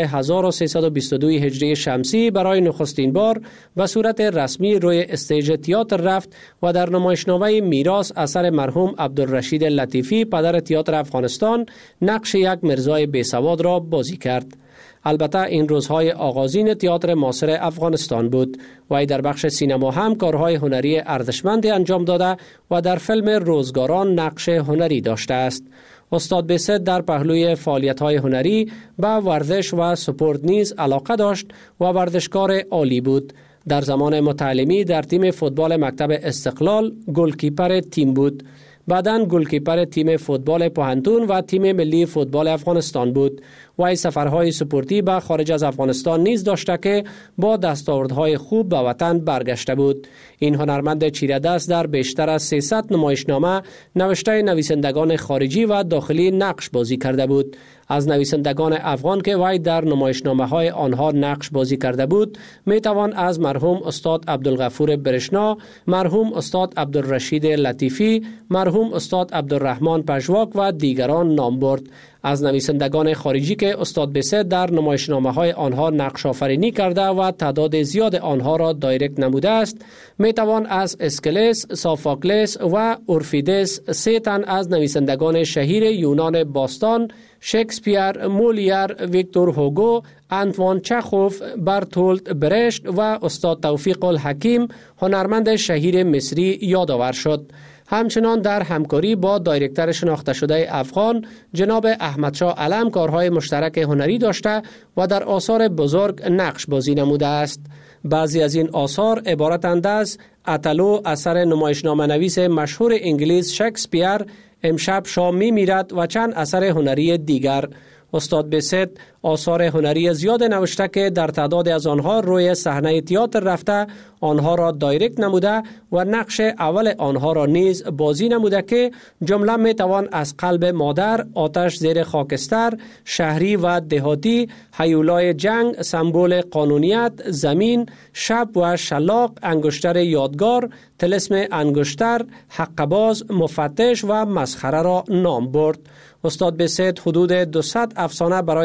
1322 هجری شمسی برای نخستین بار به صورت رسمی روی استیج تئاتر رفت و در نمایشنامه میراث اثر مرحوم عبدالرشید لطیفی پدر تئاتر افغانستان نقش یک مرزای بیسواد را بازی کرد. البته این روزهای آغازین تئاتر معاصر افغانستان بود. وی در بخش سینما هم کارهای هنری ارزشمندی انجام داده و در فیلم روزگاران نقش هنری داشته است. استاد بیست در پهلوی فعالیت‌های هنری به ورزش و سپورت نیز علاقه داشت و ورزشکار عالی بود. در زمان متعلمی در تیم فوتبال مکتب استقلال گلکیپر تیم بود. بعداً گلکیپر تیم فوتبال پوهنتون و تیم ملی فوتبال افغانستان بود. وی سفرهای سپورتی به خارج از افغانستان نیز داشته که با دستاوردهای خوب به وطن برگشته بود. این هنرمند چیره دست در بیشتر از 300 نمایشنامه نوشته نویسندگان خارجی و داخلی نقش بازی کرده بود. از نویسندگان افغان که وی در نمایشنامه های آنها نقش بازی کرده بود می توان از مرحوم استاد عبدالغفور برشنا، مرحوم استاد عبدالرشید لطیفی، مرحوم استاد عبدالرحمن پژواک و دیگران نام برد. از نویسندگان خارجی که استاد بیست در نمایشنامه های آنها نقش آفرینی کرده و تعداد زیاد آنها را دایرکت نموده است می توان از اسکلس، سافاکلس و اورفیدس 3 تن از نویسندگان شهیر یونان باستان، شکسپیر، مولیر، ویکتور هوگو، انتوان چخوف، برتولت برشت و استاد توفیق الحکیم هنرمند شهیر مصری یادآور شد. همچنان در همکاری با دایرکتر شناخته شده افغان جناب احمدشاه علم کارهای مشترک هنری داشته و در آثار بزرگ نقش بازی نموده است. بعضی از این آثار عبارتند از اتلو اثر نمایشنامه نویس مشهور انگلیس شکسپیر، امشب شام می میرد و چند اثر هنری دیگر. استاد بیست آثار هنری زیاد نوشته که در تعداد از آنها روی صحنه تئاتر رفته، آنها را دایرکت نموده و نقش اول آنها را نیز بازی نموده که جمله می توان از قلب مادر، آتش زیر خاکستر، شهری و دهاتی، هیولای جنگ، سمبل قانونیت، زمین، شب و شلاق، انگشتر یادگار، طلسم انگشتر، حقباز، مفتش و مسخره را نام برد. استاد بیست حدود 200 افسانه برای اطفال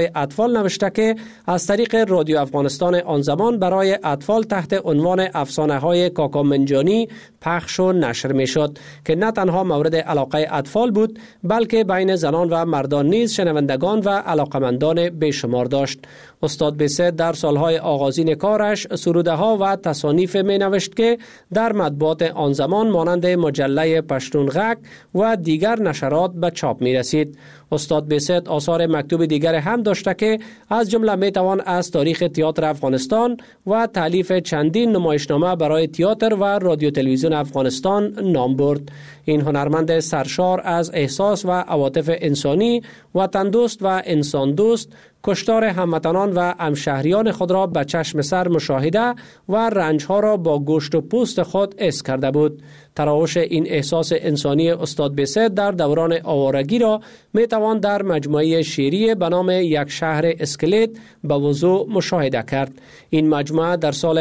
اطفال نوشته که از طریق رادیو افغانستان آن زمان برای اطفال تحت عنوان افسانه‌های کاکا منجانی پخش و نشر می‌شد که نه تنها مورد علاقه اطفال بود بلکه بین زنان و مردان نیز شنوندگان و علاقمندان بیشمار داشت. استاد بیست در سالهای آغازین کارش سروده‌ها و تصانیف می‌نوشت که در مطبوعات آن زمان مانند مجله پشتونغک و دیگر نشرات به چاپ می‌رسید. استاد بیست آثار مکتوب دیگر هم داشته که از جمله میتوان از تاریخ تئاتر افغانستان و تالیف چندین نمایشنامه برای تئاتر و رادیو تلویزیون افغانستان نام برد. این هنرمند سرشار از احساس و عواطف انسانی، وطن دوست و انسان دوست، کشتار هموطنان و همشهریان خود را به چشم سر مشاهده و رنجها را با گوشت و پوست خود حس کرده بود. تراوش این احساس انسانی استاد بیست در دوران آوارگی را میتوان در مجموعه شعری به نام یک شهر اسکلت به وضوح مشاهده کرد. این مجموعه در سال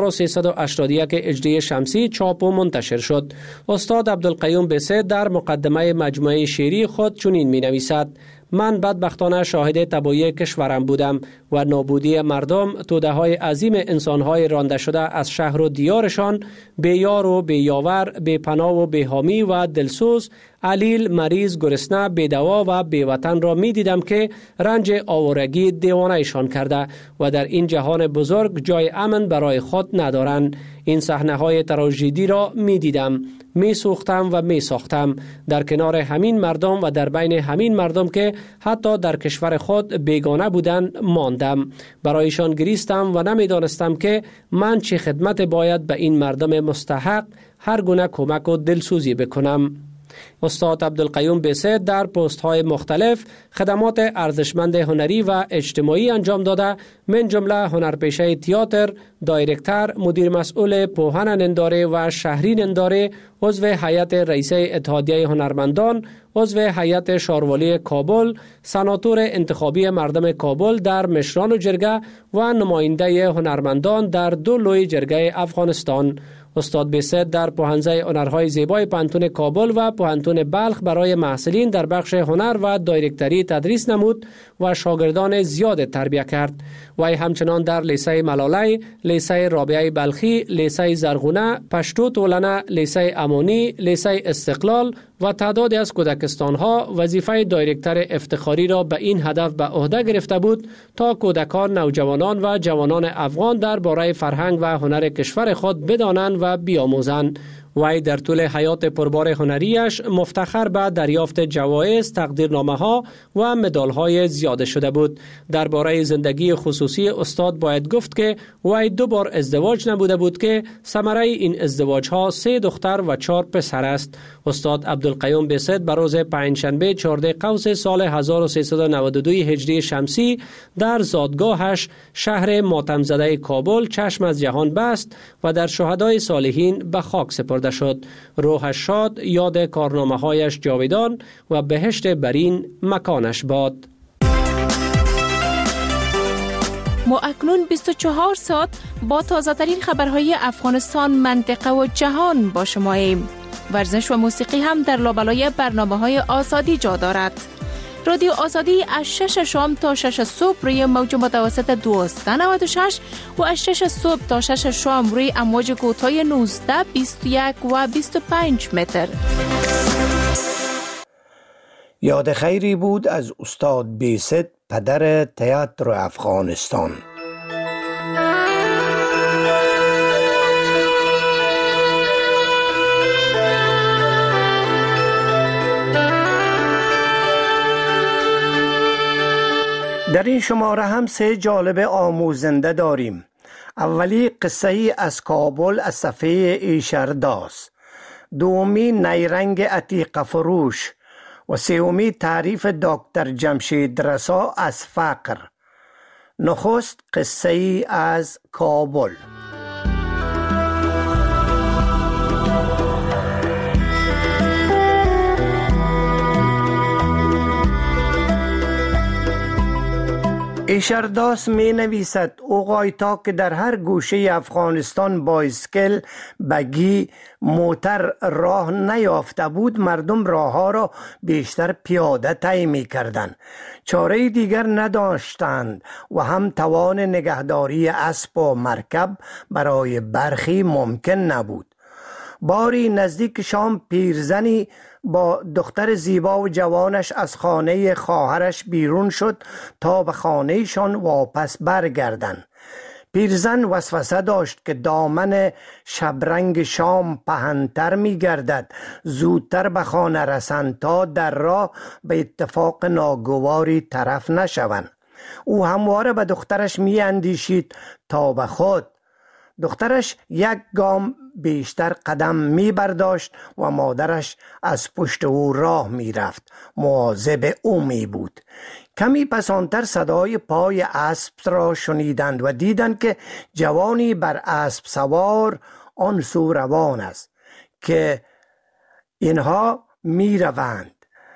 1381 هجری شمسی چاپ و منتشر شد. استاد عبدالقیوم بیست در مقدمه مجموعه شعری خود چنین می نویسد: من بدبختانه شاهد تباهی کشورم بودم و نابودی مردم، توده‌های عظیم انسان‌های رانده شده از شهر و دیارشان، بی یار و بی یاور، بی پناه و بی حامی و دلسوز، علیل، مریض، گرسنه، بی دوا و بی وطن را می دیدم که رنج آوارگی دیوانه‌شان کرده و در این جهان بزرگ جای امن برای خود ندارند. این صحنه‌های تراژدی را می دیدم، می سوختم و می ساختم در کنار همین مردم و در بین همین مردم که حتی در کشور خود بیگانه بودند ماندم. برایشان گریستم و نمی دانستم که من چه خدمت باید به این مردم مستحق هر گونه کمک و دلسوزی بکنم. استاد عبدالقیوم بیست در پست های مختلف خدمات ارزشمند هنری و اجتماعی انجام داده، من جمله هنرپیشه تئاتر، دایرکتر، مدیر مسئول پوهن ننداره و شهری ننداره، عضو هیئت رئیسه اتحادیه هنرمندان، عضو هیئت شاروالی کابل، سناتور انتخابی مردم کابل در مشران و جرگه و نماینده هنرمندان در 2 لوی جرگه افغانستان. استاد بیست در پوهنځی هنرهای زیبای پوهنتون کابل و پوهنتون بلخ برای محصلین در بخش هنر و دایرکتری تدریس نمود و شاگردان زیاد تربیت کرد. وی همچنان در لیسه ملالی، لیسه رابعه بلخی، لیسه زرغونه، پشتو تولنه، لیسه امانی، لیسه استقلال و تعدادی از کودکستانها وظیفه دایرکتر افتخاری را به این هدف به عهده گرفته بود تا کودکان، نوجوانان و جوانان افغان درباره فرهنگ و هنر کشور خود بدانند و بیاموزند. وی در طول حیات پربار هنریش مفتخر به دریافت جوایز، تقدیرنامه ها و مدال های زیاده شده بود. درباره زندگی خصوصی استاد باید گفت که وی 2 بار ازدواج نبوده بود که ثمره این ازدواج ها 3 دختر و 4 پسر است. استاد عبدالقیوم بیست بر روز پنجشنبه 14 قوس سال 1392 هجری شمسی در زادگاهش شهر ماتم زده کابل چشم از جهان بست و در شهدای صالحین به خاک سپرد شد. روحش شاد، یاد کارنامه هایش جاویدان و بهشت برین مکانش باد. ما اکنون 24 ساعت با تازه ترین خبرهای افغانستان، منطقه و جهان با شماییم. ورزش و موسیقی هم در لابلای برنامه‌های آزادی جا دارد. رادیو آزادی از 6 شام تا 6 صبح روی موج متوسط 1296 و از 6 صبح تا 6 شام روی امواج کوتاه 19، 21 و 25 متر. یاد خیری بود از استاد بیست، پدر تئاتر افغانستان. در این شماره هم 3 جالب آموزنده داریم. اولی قصه ای از کابل از صفحه ایشرداست، دومی نیرنگ عتیق فروش و سومی تعریف دکتر جمشید رسا از فقر. نخست قصه ای از کابل. ایشرداس می نویسد اوغایتا که در هر گوشه افغانستان با اسکل، بگی، موتر راه نیافته بود، مردم راه ها را بیشتر پیاده طی می کردند. چاره دیگر نداشتند و هم توان نگهداری اسب و مرکب برای برخی ممکن نبود. باری نزدیک شام پیرزنی با دختر زیبا و جوانش از خانه خواهرش بیرون شد تا به خانهشان واپس برگردند. پیرزن وسوسه داشت که دامن شبرنگ شام پهن‌تر می گردد، زودتر به خانه رسند تا در راه به اتفاق ناگواری طرف نشوند. او همواره به دخترش می اندیشید تا به خود. دخترش یک گام بیشتر قدم می برداشت و مادرش از پشت او راه می رفت. مواظب او می بود. کمی پسانتر صدای پای اسب را شنیدند و دیدند که جوانی بر اسب سوار آن سو روان است که اینها می روند.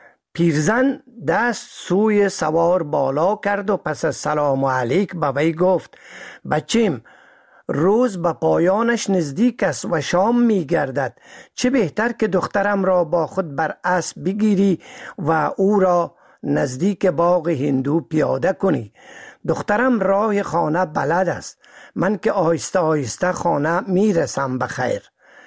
پیرزن دست سوی سوار بالا کرد و پس از سلام علیک به وی گفت: بچیم، روز به پایانش نزدیک است و شام می گردد. چه بهتر که دخترم را با خود بر اسب بگیری و او را نزدیک باغ هندو پیاده کنی. دخترم راه خانه بلد است. من که آهسته آهسته خانه می رسم به خیر.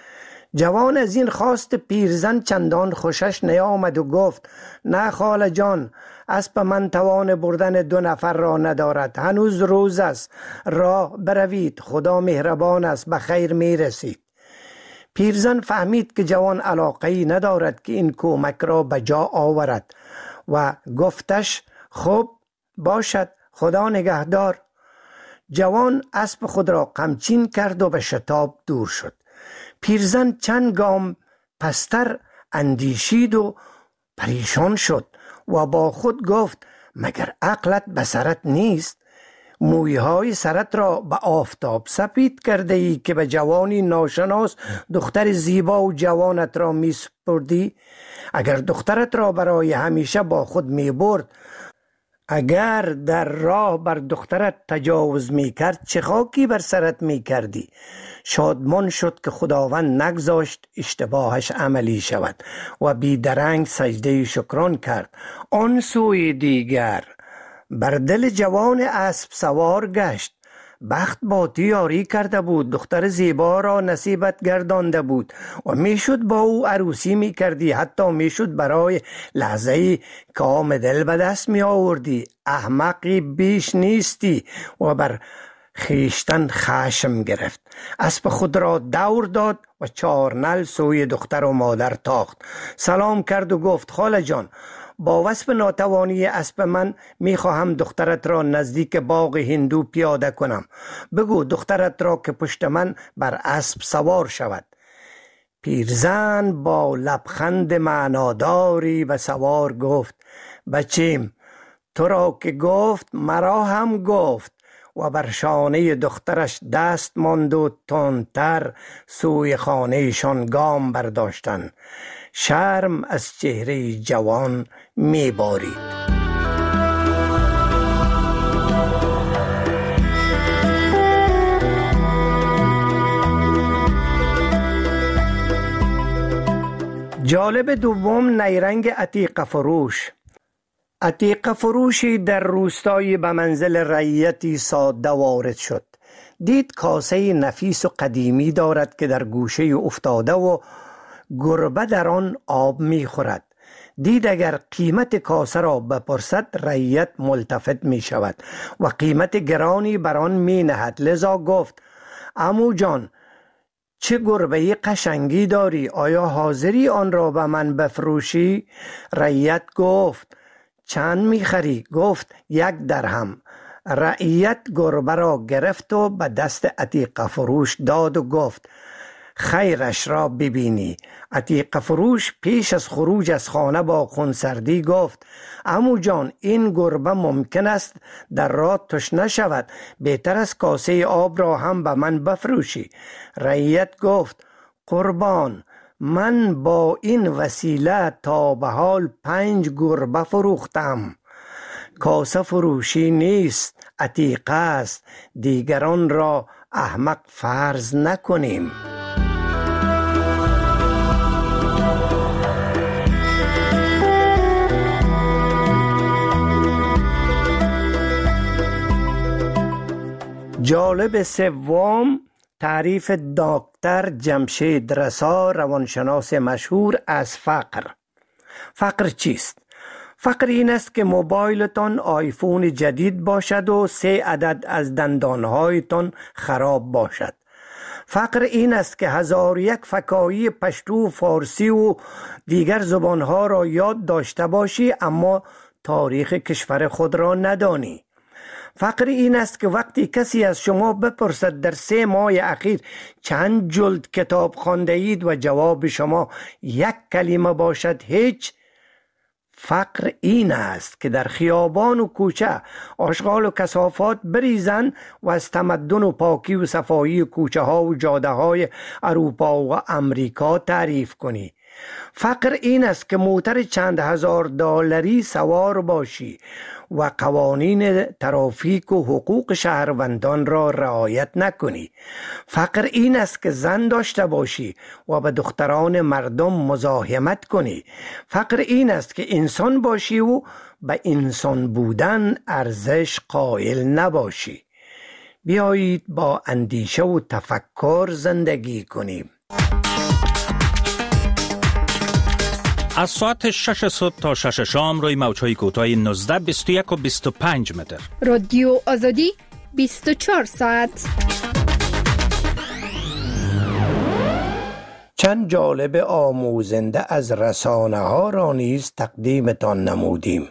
جوان از این خواست پیرزن چندان خوشش نیامد و گفت: نه خاله جان، اسب من توان بردن 2 نفر را ندارد. هنوز روز است، راه بروید، خدا مهربان است، به خیر می رسید. پیرزن فهمید که جوان علاقه‌ای ندارد که این کمک را به جا آورد و گفتش: خب باشد، خدا نگهدار. جوان اسب خود را قمچین کرد و به شتاب دور شد. پیرزن چند گام پستر اندیشید و پریشان شد و با خود گفت: مگر عقلت به سرت نیست؟ مویهای سرت را به آفتاب سپید کرده ای که به جوانی ناشناس دختر زیبا و جوانت را می سپردی؟ اگر دخترت را برای همیشه با خود می برد، اگر در راه بر دخترت تجاوز می کرد، چه خاکی بر سرت می کردی؟ شادمان شد که خداوند نگذاشت اشتباهش عملی شود و بیدرنگ سجده شکران کرد. آن سوی دیگر بر دل جوان اسب سوار گشت. بخت با تو یاری کرده بود، دختر زیبا را نصیبت گردانده بود و میشد با او عروسی می کردی، حتی میشد برای لحظه‌ای کام دل به دست می آوردی. احمقی بیش نیستی. و بر خیشتن خشم گرفت. اسب خود را دور داد و 4 نعل سوی دختر و مادر تاخت. سلام کرد و گفت: خاله جان، با وصف ناتوانی اسب من میخواهم دخترت را نزدیک باغ هندو پیاده کنم. بگو دخترت را که پشت من بر اسب سوار شود. پیرزن با لبخند معناداری به سوار گفت: بچیم، تو را که گفت مرا هم گفت. و بر شانه دخترش دست ماند و تندتر سوی خانهشان گام برداشتند. شرم از چهره جوان می بارید. جالب دوم، نیرنگ عتیقه فروش. عتیقه فروشی در روستایی به منزل رعیتی ساده وارد شد. دید کاسه نفیس و قدیمی دارد که در گوشه افتاده و گربه در آن آب می خورد. دید اگر قیمت کاسه را بپرسد رعیت ملتفت می شود و قیمت گرانی بر آن می نهد. لذا گفت: عمو جان، چه گربه قشنگی داری، آیا حاضری آن را به من بفروشی؟ رعیت گفت: چند میخری؟ گفت: 1 درهم. رعیت گربه را گرفت و به دست عتیقه فروش داد و گفت: خیرش را ببینی. عتیقه فروش پیش از خروج از خانه با خونسردی گفت: عمو جان، این گربه ممکن است در راه تشنه شود، بهتر از کاسه آب را هم به من بفروشی. رعیت گفت: قربان، من با این وسیله تا به حال 5 گربه فروختم. کاسه فروشی نیست، عتیقه است، دیگران را احمق فرض نکنیم. جالب سوم تعریف دکتر جمشید رسا، روانشناس مشهور، از فقر. فقر چیست؟ فقر این است که موبایلتان آیفون جدید باشد و 3 عدد از دندانهایتان خراب باشد. فقر این است که 1001 فکاهی پشتو، فارسی و دیگر زبانها را یاد داشته باشی اما تاریخ کشور خود را ندانی. فقر این است که وقتی کسی از شما بپرسد در 3 ماه اخیر چند جلد کتاب خوانده اید و جواب شما 1 کلمه باشد هیچ، فقر این است که در خیابان و کوچه آشغال و کثافات بریزن و از تمدن و پاکی و صفایی کوچه ها و جاده های اروپا و امریکا تعریف کنی. فقر این است که موتر چند هزار دلاری سوار باشی و قوانین ترافیک و حقوق شهروندان را رعایت نکنی. فقر این است که زن داشته باشی و به دختران مردم مزاحمت کنی. فقر این است که انسان باشی و به انسان بودن ارزش قائل نباشی. بیایید با اندیشه و تفکر زندگی کنیم. از ساعت 6 صبح تا 6 شام روی موج‌های کوتاه 19، 21 و 25 متر. رادیو آزادی 24 ساعت. چند جالب آموزنده از رسانه ها را نیز تقدیمتان نمودیم.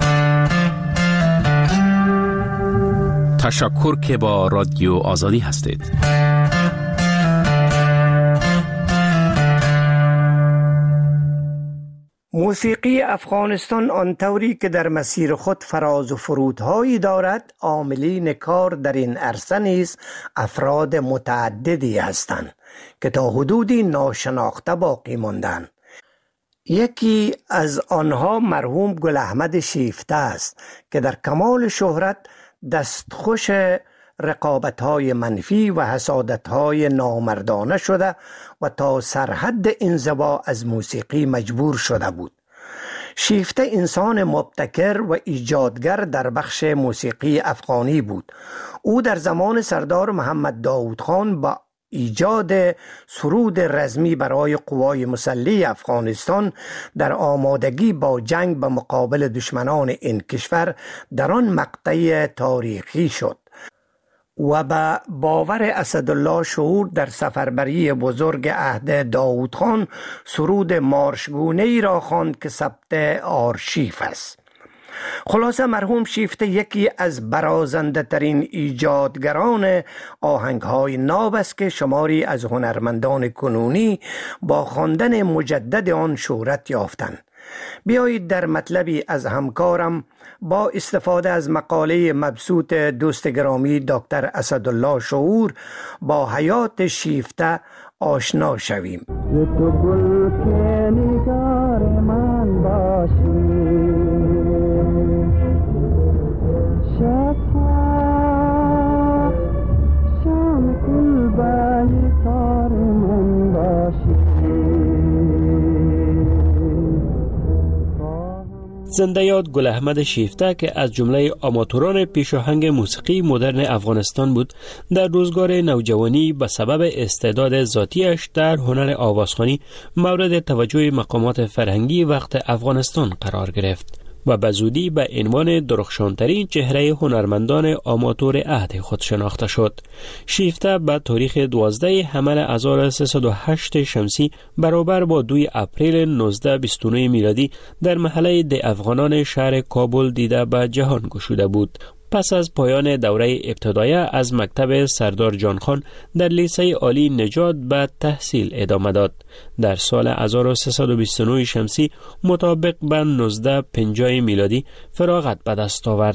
تشکر که با رادیو آزادی هستید. موسیقی افغانستان آنطوری که در مسیر خود فراز و فرودهایی دارد، عاملین کار در این عرصه نیز افراد متعددی هستند که تا حدودی ناشناخته باقی ماندند. یکی از آنها مرحوم گل احمد شیفته است که در کمال شهرت دستخوش رقابت‌های منفی و حسادت‌های نامردانه شده و تا سرحد انزوا از موسیقی مجبور شده بود. شیفته انسان مبتکر و ایجادگر در بخش موسیقی افغانی بود. او در زمان سردار محمد داود خان با ایجاد سرود رزمی برای قوای مسلح افغانستان در آمادگی با جنگ به مقابل دشمنان این کشور در آن مقطع تاریخی شد و به باور اسدالله شهور در سفربری بزرگ عهد داود خان سرود مارشگونه ای را خواند که ثبت آرشیف است. خلاصه مرحوم شیفته یکی از برازنده ترین ایجادگران آهنگ های ناب است که شماری از هنرمندان کنونی با خواندن مجدد آن شهرت یافتند. بیایید در مطلبی از همکارم با استفاده از مقاله مبسوط دوست گرامی دکتر اسدالله شهور با حیات شیفته آشنا شویم. تو گل که نگار من باشی، شفا شام کل بایی تار من باشی. زنده یاد گل احمد شیفته که از جمله آماتوران پیشاهنگ موسیقی مدرن افغانستان بود، در روزگار نوجوانی به سبب استعداد ذاتیش در هنر آوازخوانی مورد توجه مقامات فرهنگی وقت افغانستان قرار گرفت و به زودی به عنوان درخشانترین چهره هنرمندان آماتور عهد خود شناخته شد. شیفته به تاریخ 12 حمل 1308 شمسی برابر با 2 اپریل 1929 میلادی در محله ده افغانان شهر کابل دیده به جهان گشوده بود. پس از پایان دوره ابتدایی از مکتب سردار جان خان در لیسه عالی نجات به تحصیل ادامه داد. در سال 1329 شمسی مطابق به 1950 میلادی فراغت به دست آورد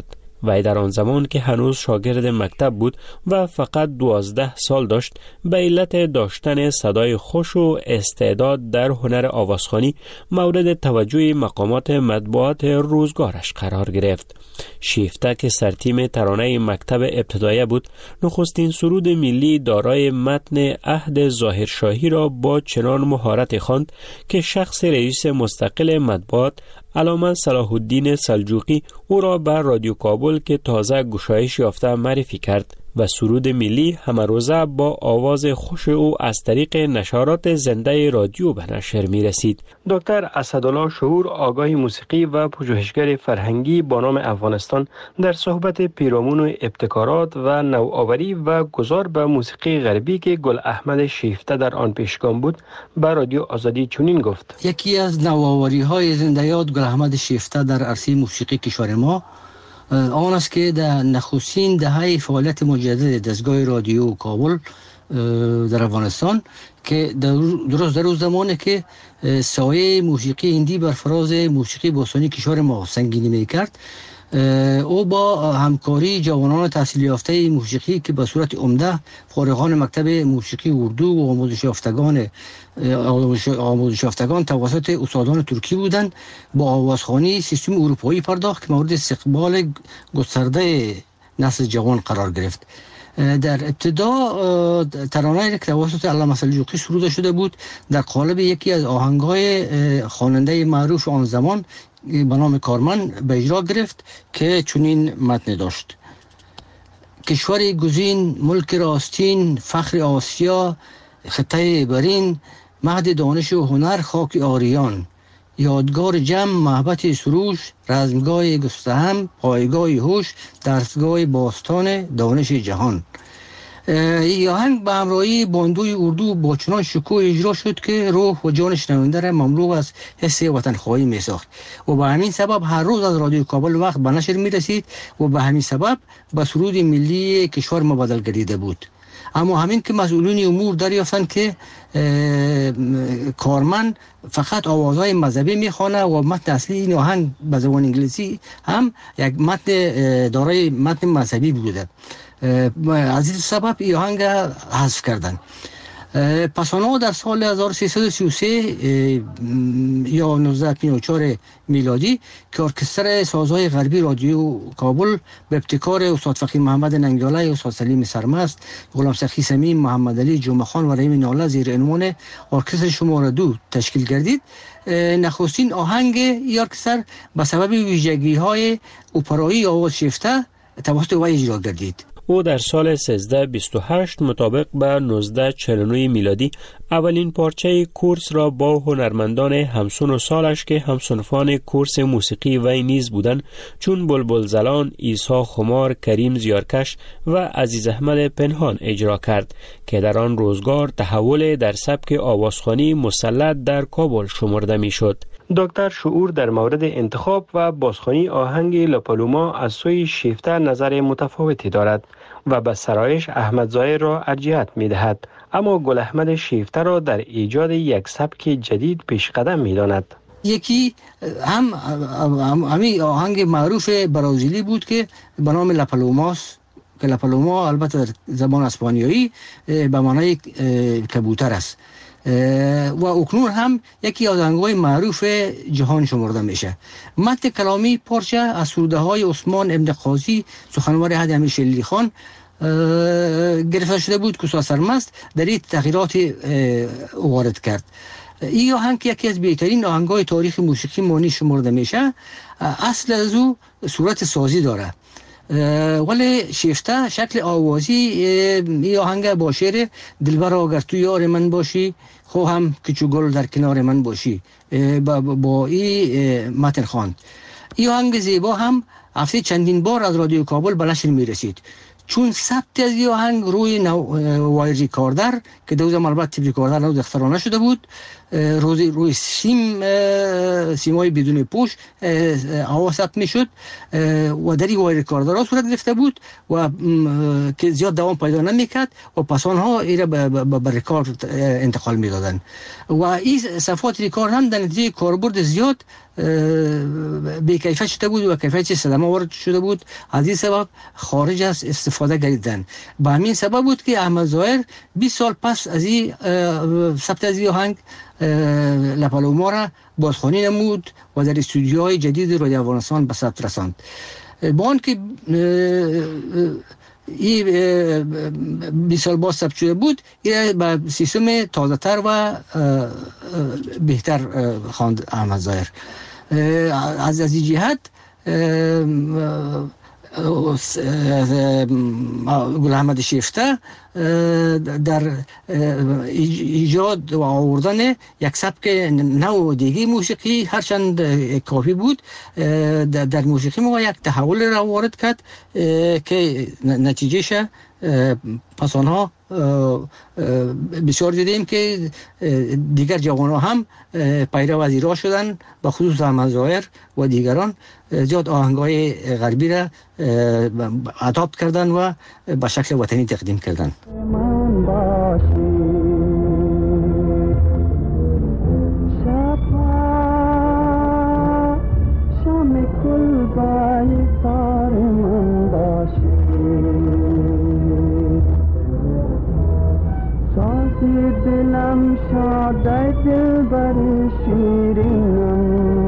وی در آن زمان که هنوز شاگرد مکتب بود و فقط 12 سال داشت، به علت داشتن صدای خوش و استعداد در هنر آوازخوانی مورد توجه مقامات مطبوعات روزگارش قرار گرفت. شیفته که سرتیم ترانه مکتب ابتدایه بود، نخستین سرود ملی دارای متن عهد ظاهرشاهی را با چنان مهارت خواند که شخص رئیس مستقل مطبوعات علامه صلاح الدین سلجوقی او را بر رادیو کابل که تازه گشایش یافته معرفی کرد و سرود ملی همه روزه با آواز خوش او از طریق نشرات زنده رادیو به نشر می رسید. دکتر اسدالله شعور، آگاه موسیقی و پژوهشگر فرهنگی با نام افغانستان، در صحبت پیرامون ابتکارات و نوآوری و گذار به موسیقی غربی که گل احمد شیفته در آن پیشگام بود، به رادیو آزادی چنین گفت: یکی از نوآوری های زنده یاد گل احمد شیفته در عرصه موسیقی کشور ما آن است که در نخستین دهه فعالیت مجدد دستگاه رادیو کابل در افغانستان که درست در روز زمانی که سایه موسیقی هندی بر فراز موسیقی باستانی کشور ما سنگینی میکرد، او با همکاری جوانان تحصیل یافته موسیقی که به صورت عمده فارغان مکتب موسیقی اردو و آموزش یافتگان توسط استادان ترکی بودند، با آوازخوانی سیستم اروپایی پرداخت که مورد استقبال گسترده نسل جوان قرار گرفت. در ابتدا ترانه‌ای که توسط علامه سلجوقی سروده شده بود در قالب یکی از آهنگ‌های خواننده معروف آن زمان به نام کارمن به اجرا گرفت که چنین متن داشت: کشور گزین، ملک راستین، فخر آسیا، خطه برین، مهد دانش و هنر خاک آریان، یادگار جمع محبت سروش، رزمگاه گستهم، پایگاه هوش، درسگاه باستان دانش جهان. این آهنگ به همراهی باندوی اردو با چنان شکوه اجرا شد که روح و جان شنونده را مملو از حس وطنخواهی می ساخت و به همین سبب هر روز از رادیو کابل وقت به نشر می رسید و به همین سبب به سرود ملی کشور ما بدل گردیده بود. اما همین که مسئولین امور دریافتند که کارمن فقط آوازهای مذهبی میخوانه و متن اصلی این آهنگ به زبان انگلیسی هم یک متن دارای متن مذهبی بوده، از این سبب این آهنگ حذف کردند. پس آنها در سال 1333 یا 1954 میلادی که ارکستر سازهای غربی رادیو کابل به ابتکار استاد فقیه محمد ننگیاله، استاد سلیم سرمست، غلام سخی سمیم، محمد علی جمعه خان و رحیم ناله زیر عنوان ارکستر شماره 2 تشکیل گردید، نخستین آهنگ این ارکستر به سبب ویژگی‌های اپرایی آواز شیفته توسط وی اجرا گردید. او در سال 1328 مطابق به 1949 میلادی اولین پارچه کورس را با هنرمندان همسن و سالش که همسنفان کورس موسیقی وی نیز بودند چون بلبل زلان، عیسی خمار، کریم زیارکش و عزیز احمد پنهان اجرا کرد که در آن روزگار تحول در سبک آوازخوانی مسلط در کابل شمرده میشد. دکتر شعور در مورد انتخاب و بازخوانی آهنگ لاپالوما از سوی شیفته نظر متفاوتی دارد و به سرایش احمد ظاهر را ارجحیت می‌دهد، اما گل احمد شیفته را در ایجاد یک سبک جدید پیش قدم می‌داند. یکی همین آهنگ معروف برازیلی بود که به نام لاپالوماست که لاپالوما البته در زبان اسپانیایی به معنای کبوتر است و اکنون هم یکی از آهنگ‌های معروف جهان شمرده میشه. متن کلامی پارچه از سروده های عثمان ابن قاضی سخنور عهد امیر شلیلی خان گرفته شده بود که استاد سرمست در این تغییرات وارد کرد. این آهنگ یکی از بهترین آهنگ‌های تاریخ موسیقی مانی شمرده میشه. اصل از او صورت سازی داره ولی شیفته شکل آوازی این آهنگ با شعر دلبر اگر تو یار من باشی خواهم که چو گل در کنار من باشی با این متن خواند. این آهنگ زیبا هم هفته چندین بار از رادیو کابل به نشر می رسید چون ثبت از این آهنگ روی وایرز ریکاردر که دو زمان البته ریکاردر نو اختراع نشده بود روی سیمای بدون پوش آواز ثبت میشد و در این رکورددارها صورت گرفته بود و که زیاد دوام پیدا نمیکرد و پس آنها ایره به رکورد انتقال میدادن و این صفحات رکورد هم در نتیجه کاربرد زیاد به کیفیت شده بود و کیفیت صدمه وارد شده بود. از این سبب خارج از استفاده گردیدن. به همین سبب بود که احمد ظاهر 20 سال پس از این ثبت از این آهنگ لپالوما را بازخوانی نمود و در استودیوهای جدید رادیو افغانستان به ثبت رساند. با آنکه این 20 سال باز ثبت شده بود، این به سیستم تازه تر و بهتر خواند احمد ظاهر. از این جهت گل احمد شیفته در ایجاد و آوردن یک سبک نو دیگه موسیقی هرچند کافی بود در موسیقی ما یک تحول را وارد کرد که نتیجهش پس آنها بسیار دیدیم که دیگر جوانان هم پیرو از ایران شدن، به خصوص احمد ظاهر و دیگران زیاد آهنگای غربی را اداپت کردن و به شکل وطنی تقدیم کردن. دلم شاده دل بر شیرینم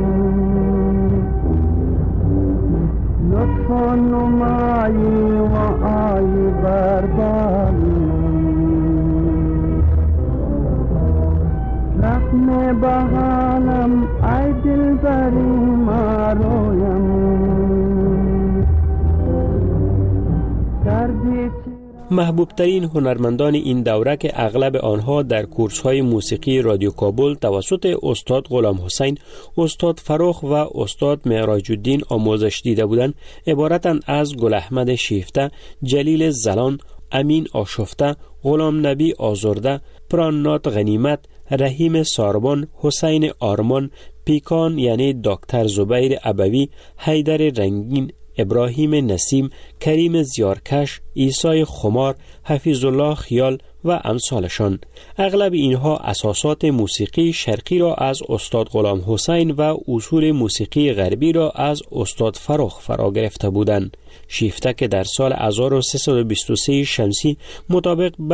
لطف و نمایی و آی بربالم رحم بحالم ای دل بری مارویم کردی محبوب ترین هنرمندان این دوره که اغلب آنها در کورس های موسیقی رادیو کابل توسط استاد غلام حسین، استاد فروخ و استاد معراج الدین آموزش دیده بودند عبارتند از گل احمد شیفته، جلیل زلان، امین آشفته، غلام نبی آزرده، پرانات غنیمت، رحیم ساربان، حسین آرمان، پیکان یعنی دکتر زبیر ابوی، حیدر رنگین، ابراهیم نسیم، کریم زیارکش، عیسی خمار، حفیظ الله خیال و امثالشان. اغلب اینها اساسات موسیقی شرقی را از استاد غلام حسین و اصول موسیقی غربی را از استاد فروخ فرا گرفته بودند. شیفته که در سال 1323 شمسی مطابق به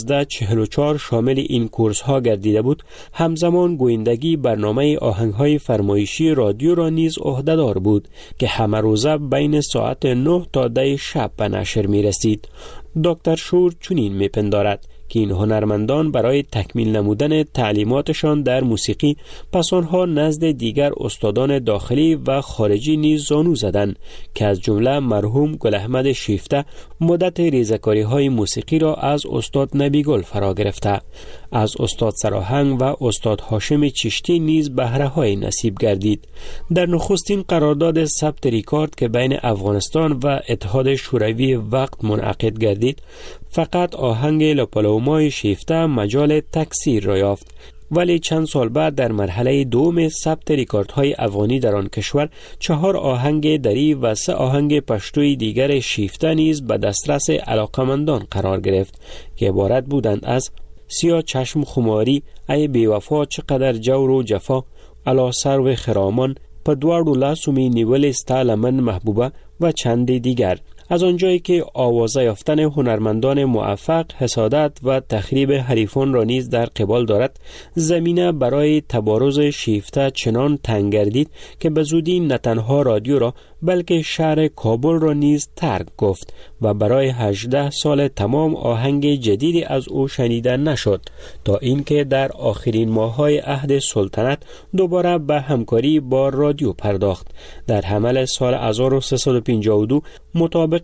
1944 شامل این کورس ها گردیده بود، همزمان گویندگی برنامه آهنگ‌های فرمایشی رادیو را نیز عهده‌دار بود که همه روزه بین ساعت 9 تا 10 شب به نشر می رسید. دکتر شور چنین می پندارد که این هنرمندان برای تکمیل نمودن تعلیماتشان در موسیقی پس آنها نزد دیگر استادان داخلی و خارجی نیز زانو زدند که از جمله مرحوم گل احمد شیفته مدت ریزکاری های موسیقی را از استاد نبیگل فرا گرفته. از استاد سراهنگ و استاد هاشم چشتی نیز بهره های نصیب گردید. در نخستین قرارداد ثبت ریکارد که بین افغانستان و اتحاد شوروی وقت منعقد گردید، فقط آهنگ لپالومای شیفته مجال تکثیر را یافت، ولی چند سال بعد در مرحله دوم ثبت ریکاردهای افغانی در آن کشور 4 آهنگ دری و 3 آهنگ پشتوی دیگر شیفته نیز به دسترس علاقمندان قرار گرفت که عبارت بودند از سیاه چشم خماری، ای بیوفا چقدر جور و جفا، علا سرو خرامان، په دواړو لاسو می نیولې ستا لمن محبوبه و چند دیگر. از آنجایی که آوازه یافتن هنرمندان موفق حسادت و تخریب حریفان را نیز در قبال دارد، زمینه برای تبارز شیفته چنان تنگ گردید که به زودی نه تنها رادیو را بلکه شهر کابل را نیز ترک گفت و برای 18 سال تمام آهنگ جدیدی از او شنیده نشد، تا اینکه در آخرین ماه‌های عهد سلطنت دوباره به همکاری با رادیو پرداخت. در حمل سال 1352 مطابق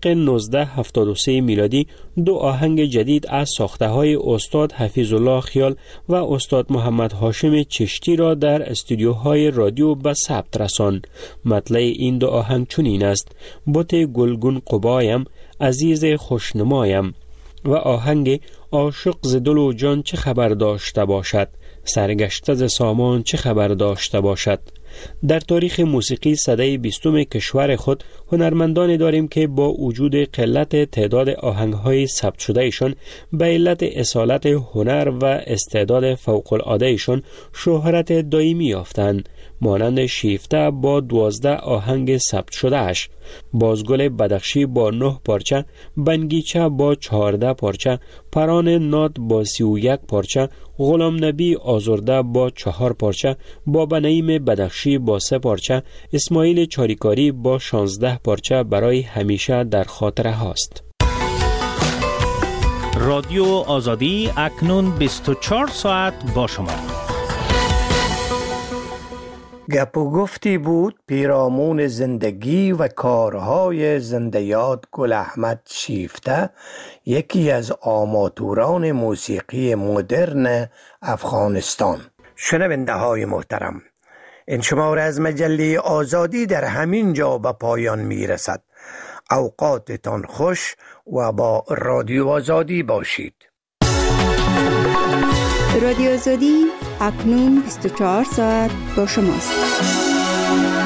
1973 میلادی 2 آهنگ جدید از ساخته‌های استاد حفیظ الله خیال و استاد محمد هاشم چشتی را در استودیوهای رادیو به ثبت رساند. مطلع این 2 آهنگ چنین است: بت گلگون قبایم، عزیز خوشنمایم و آهنگ عاشق ز دل و جان چه خبر داشته باشد. سرگشته ز سامان چه خبر داشته باشد. در تاریخ موسیقی سده 20 کشور خود هنرمندانی داریم که با وجود قلت تعداد آهنگ‌های ثبت شده ایشان به علت اصالت هنر و استعداد فوق‌العاده ایشان شهرت دائمی یافتند، مانند شیفته با 12 آهنگ ثبت شده اش، بازگل بدخشی با 9 پارچه، بنگیچه با 14 پارچه، پران نات با 31 پارچه، غلام نبی آزرده با 4 پارچه، بابا نعیم بدخشی با 3 پارچه، اسماعیل چاریکاری با 16 پارچه برای همیشه در خاطره هاست. رادیو آزادی اکنون 24 ساعت با شما. گپ و گفتی بود پیرامون زندگی و کارهای زنده‌یاد گل احمد شیفته، یکی از آماتوران موسیقی مدرن افغانستان. شنونده های محترم، این شماره از مجله آزادی در همین جا به پایان می رسد. اوقاتتان خوش و با رادیو آزادی باشید. رادیو آزادی اکنون 24 ساعت با شماست.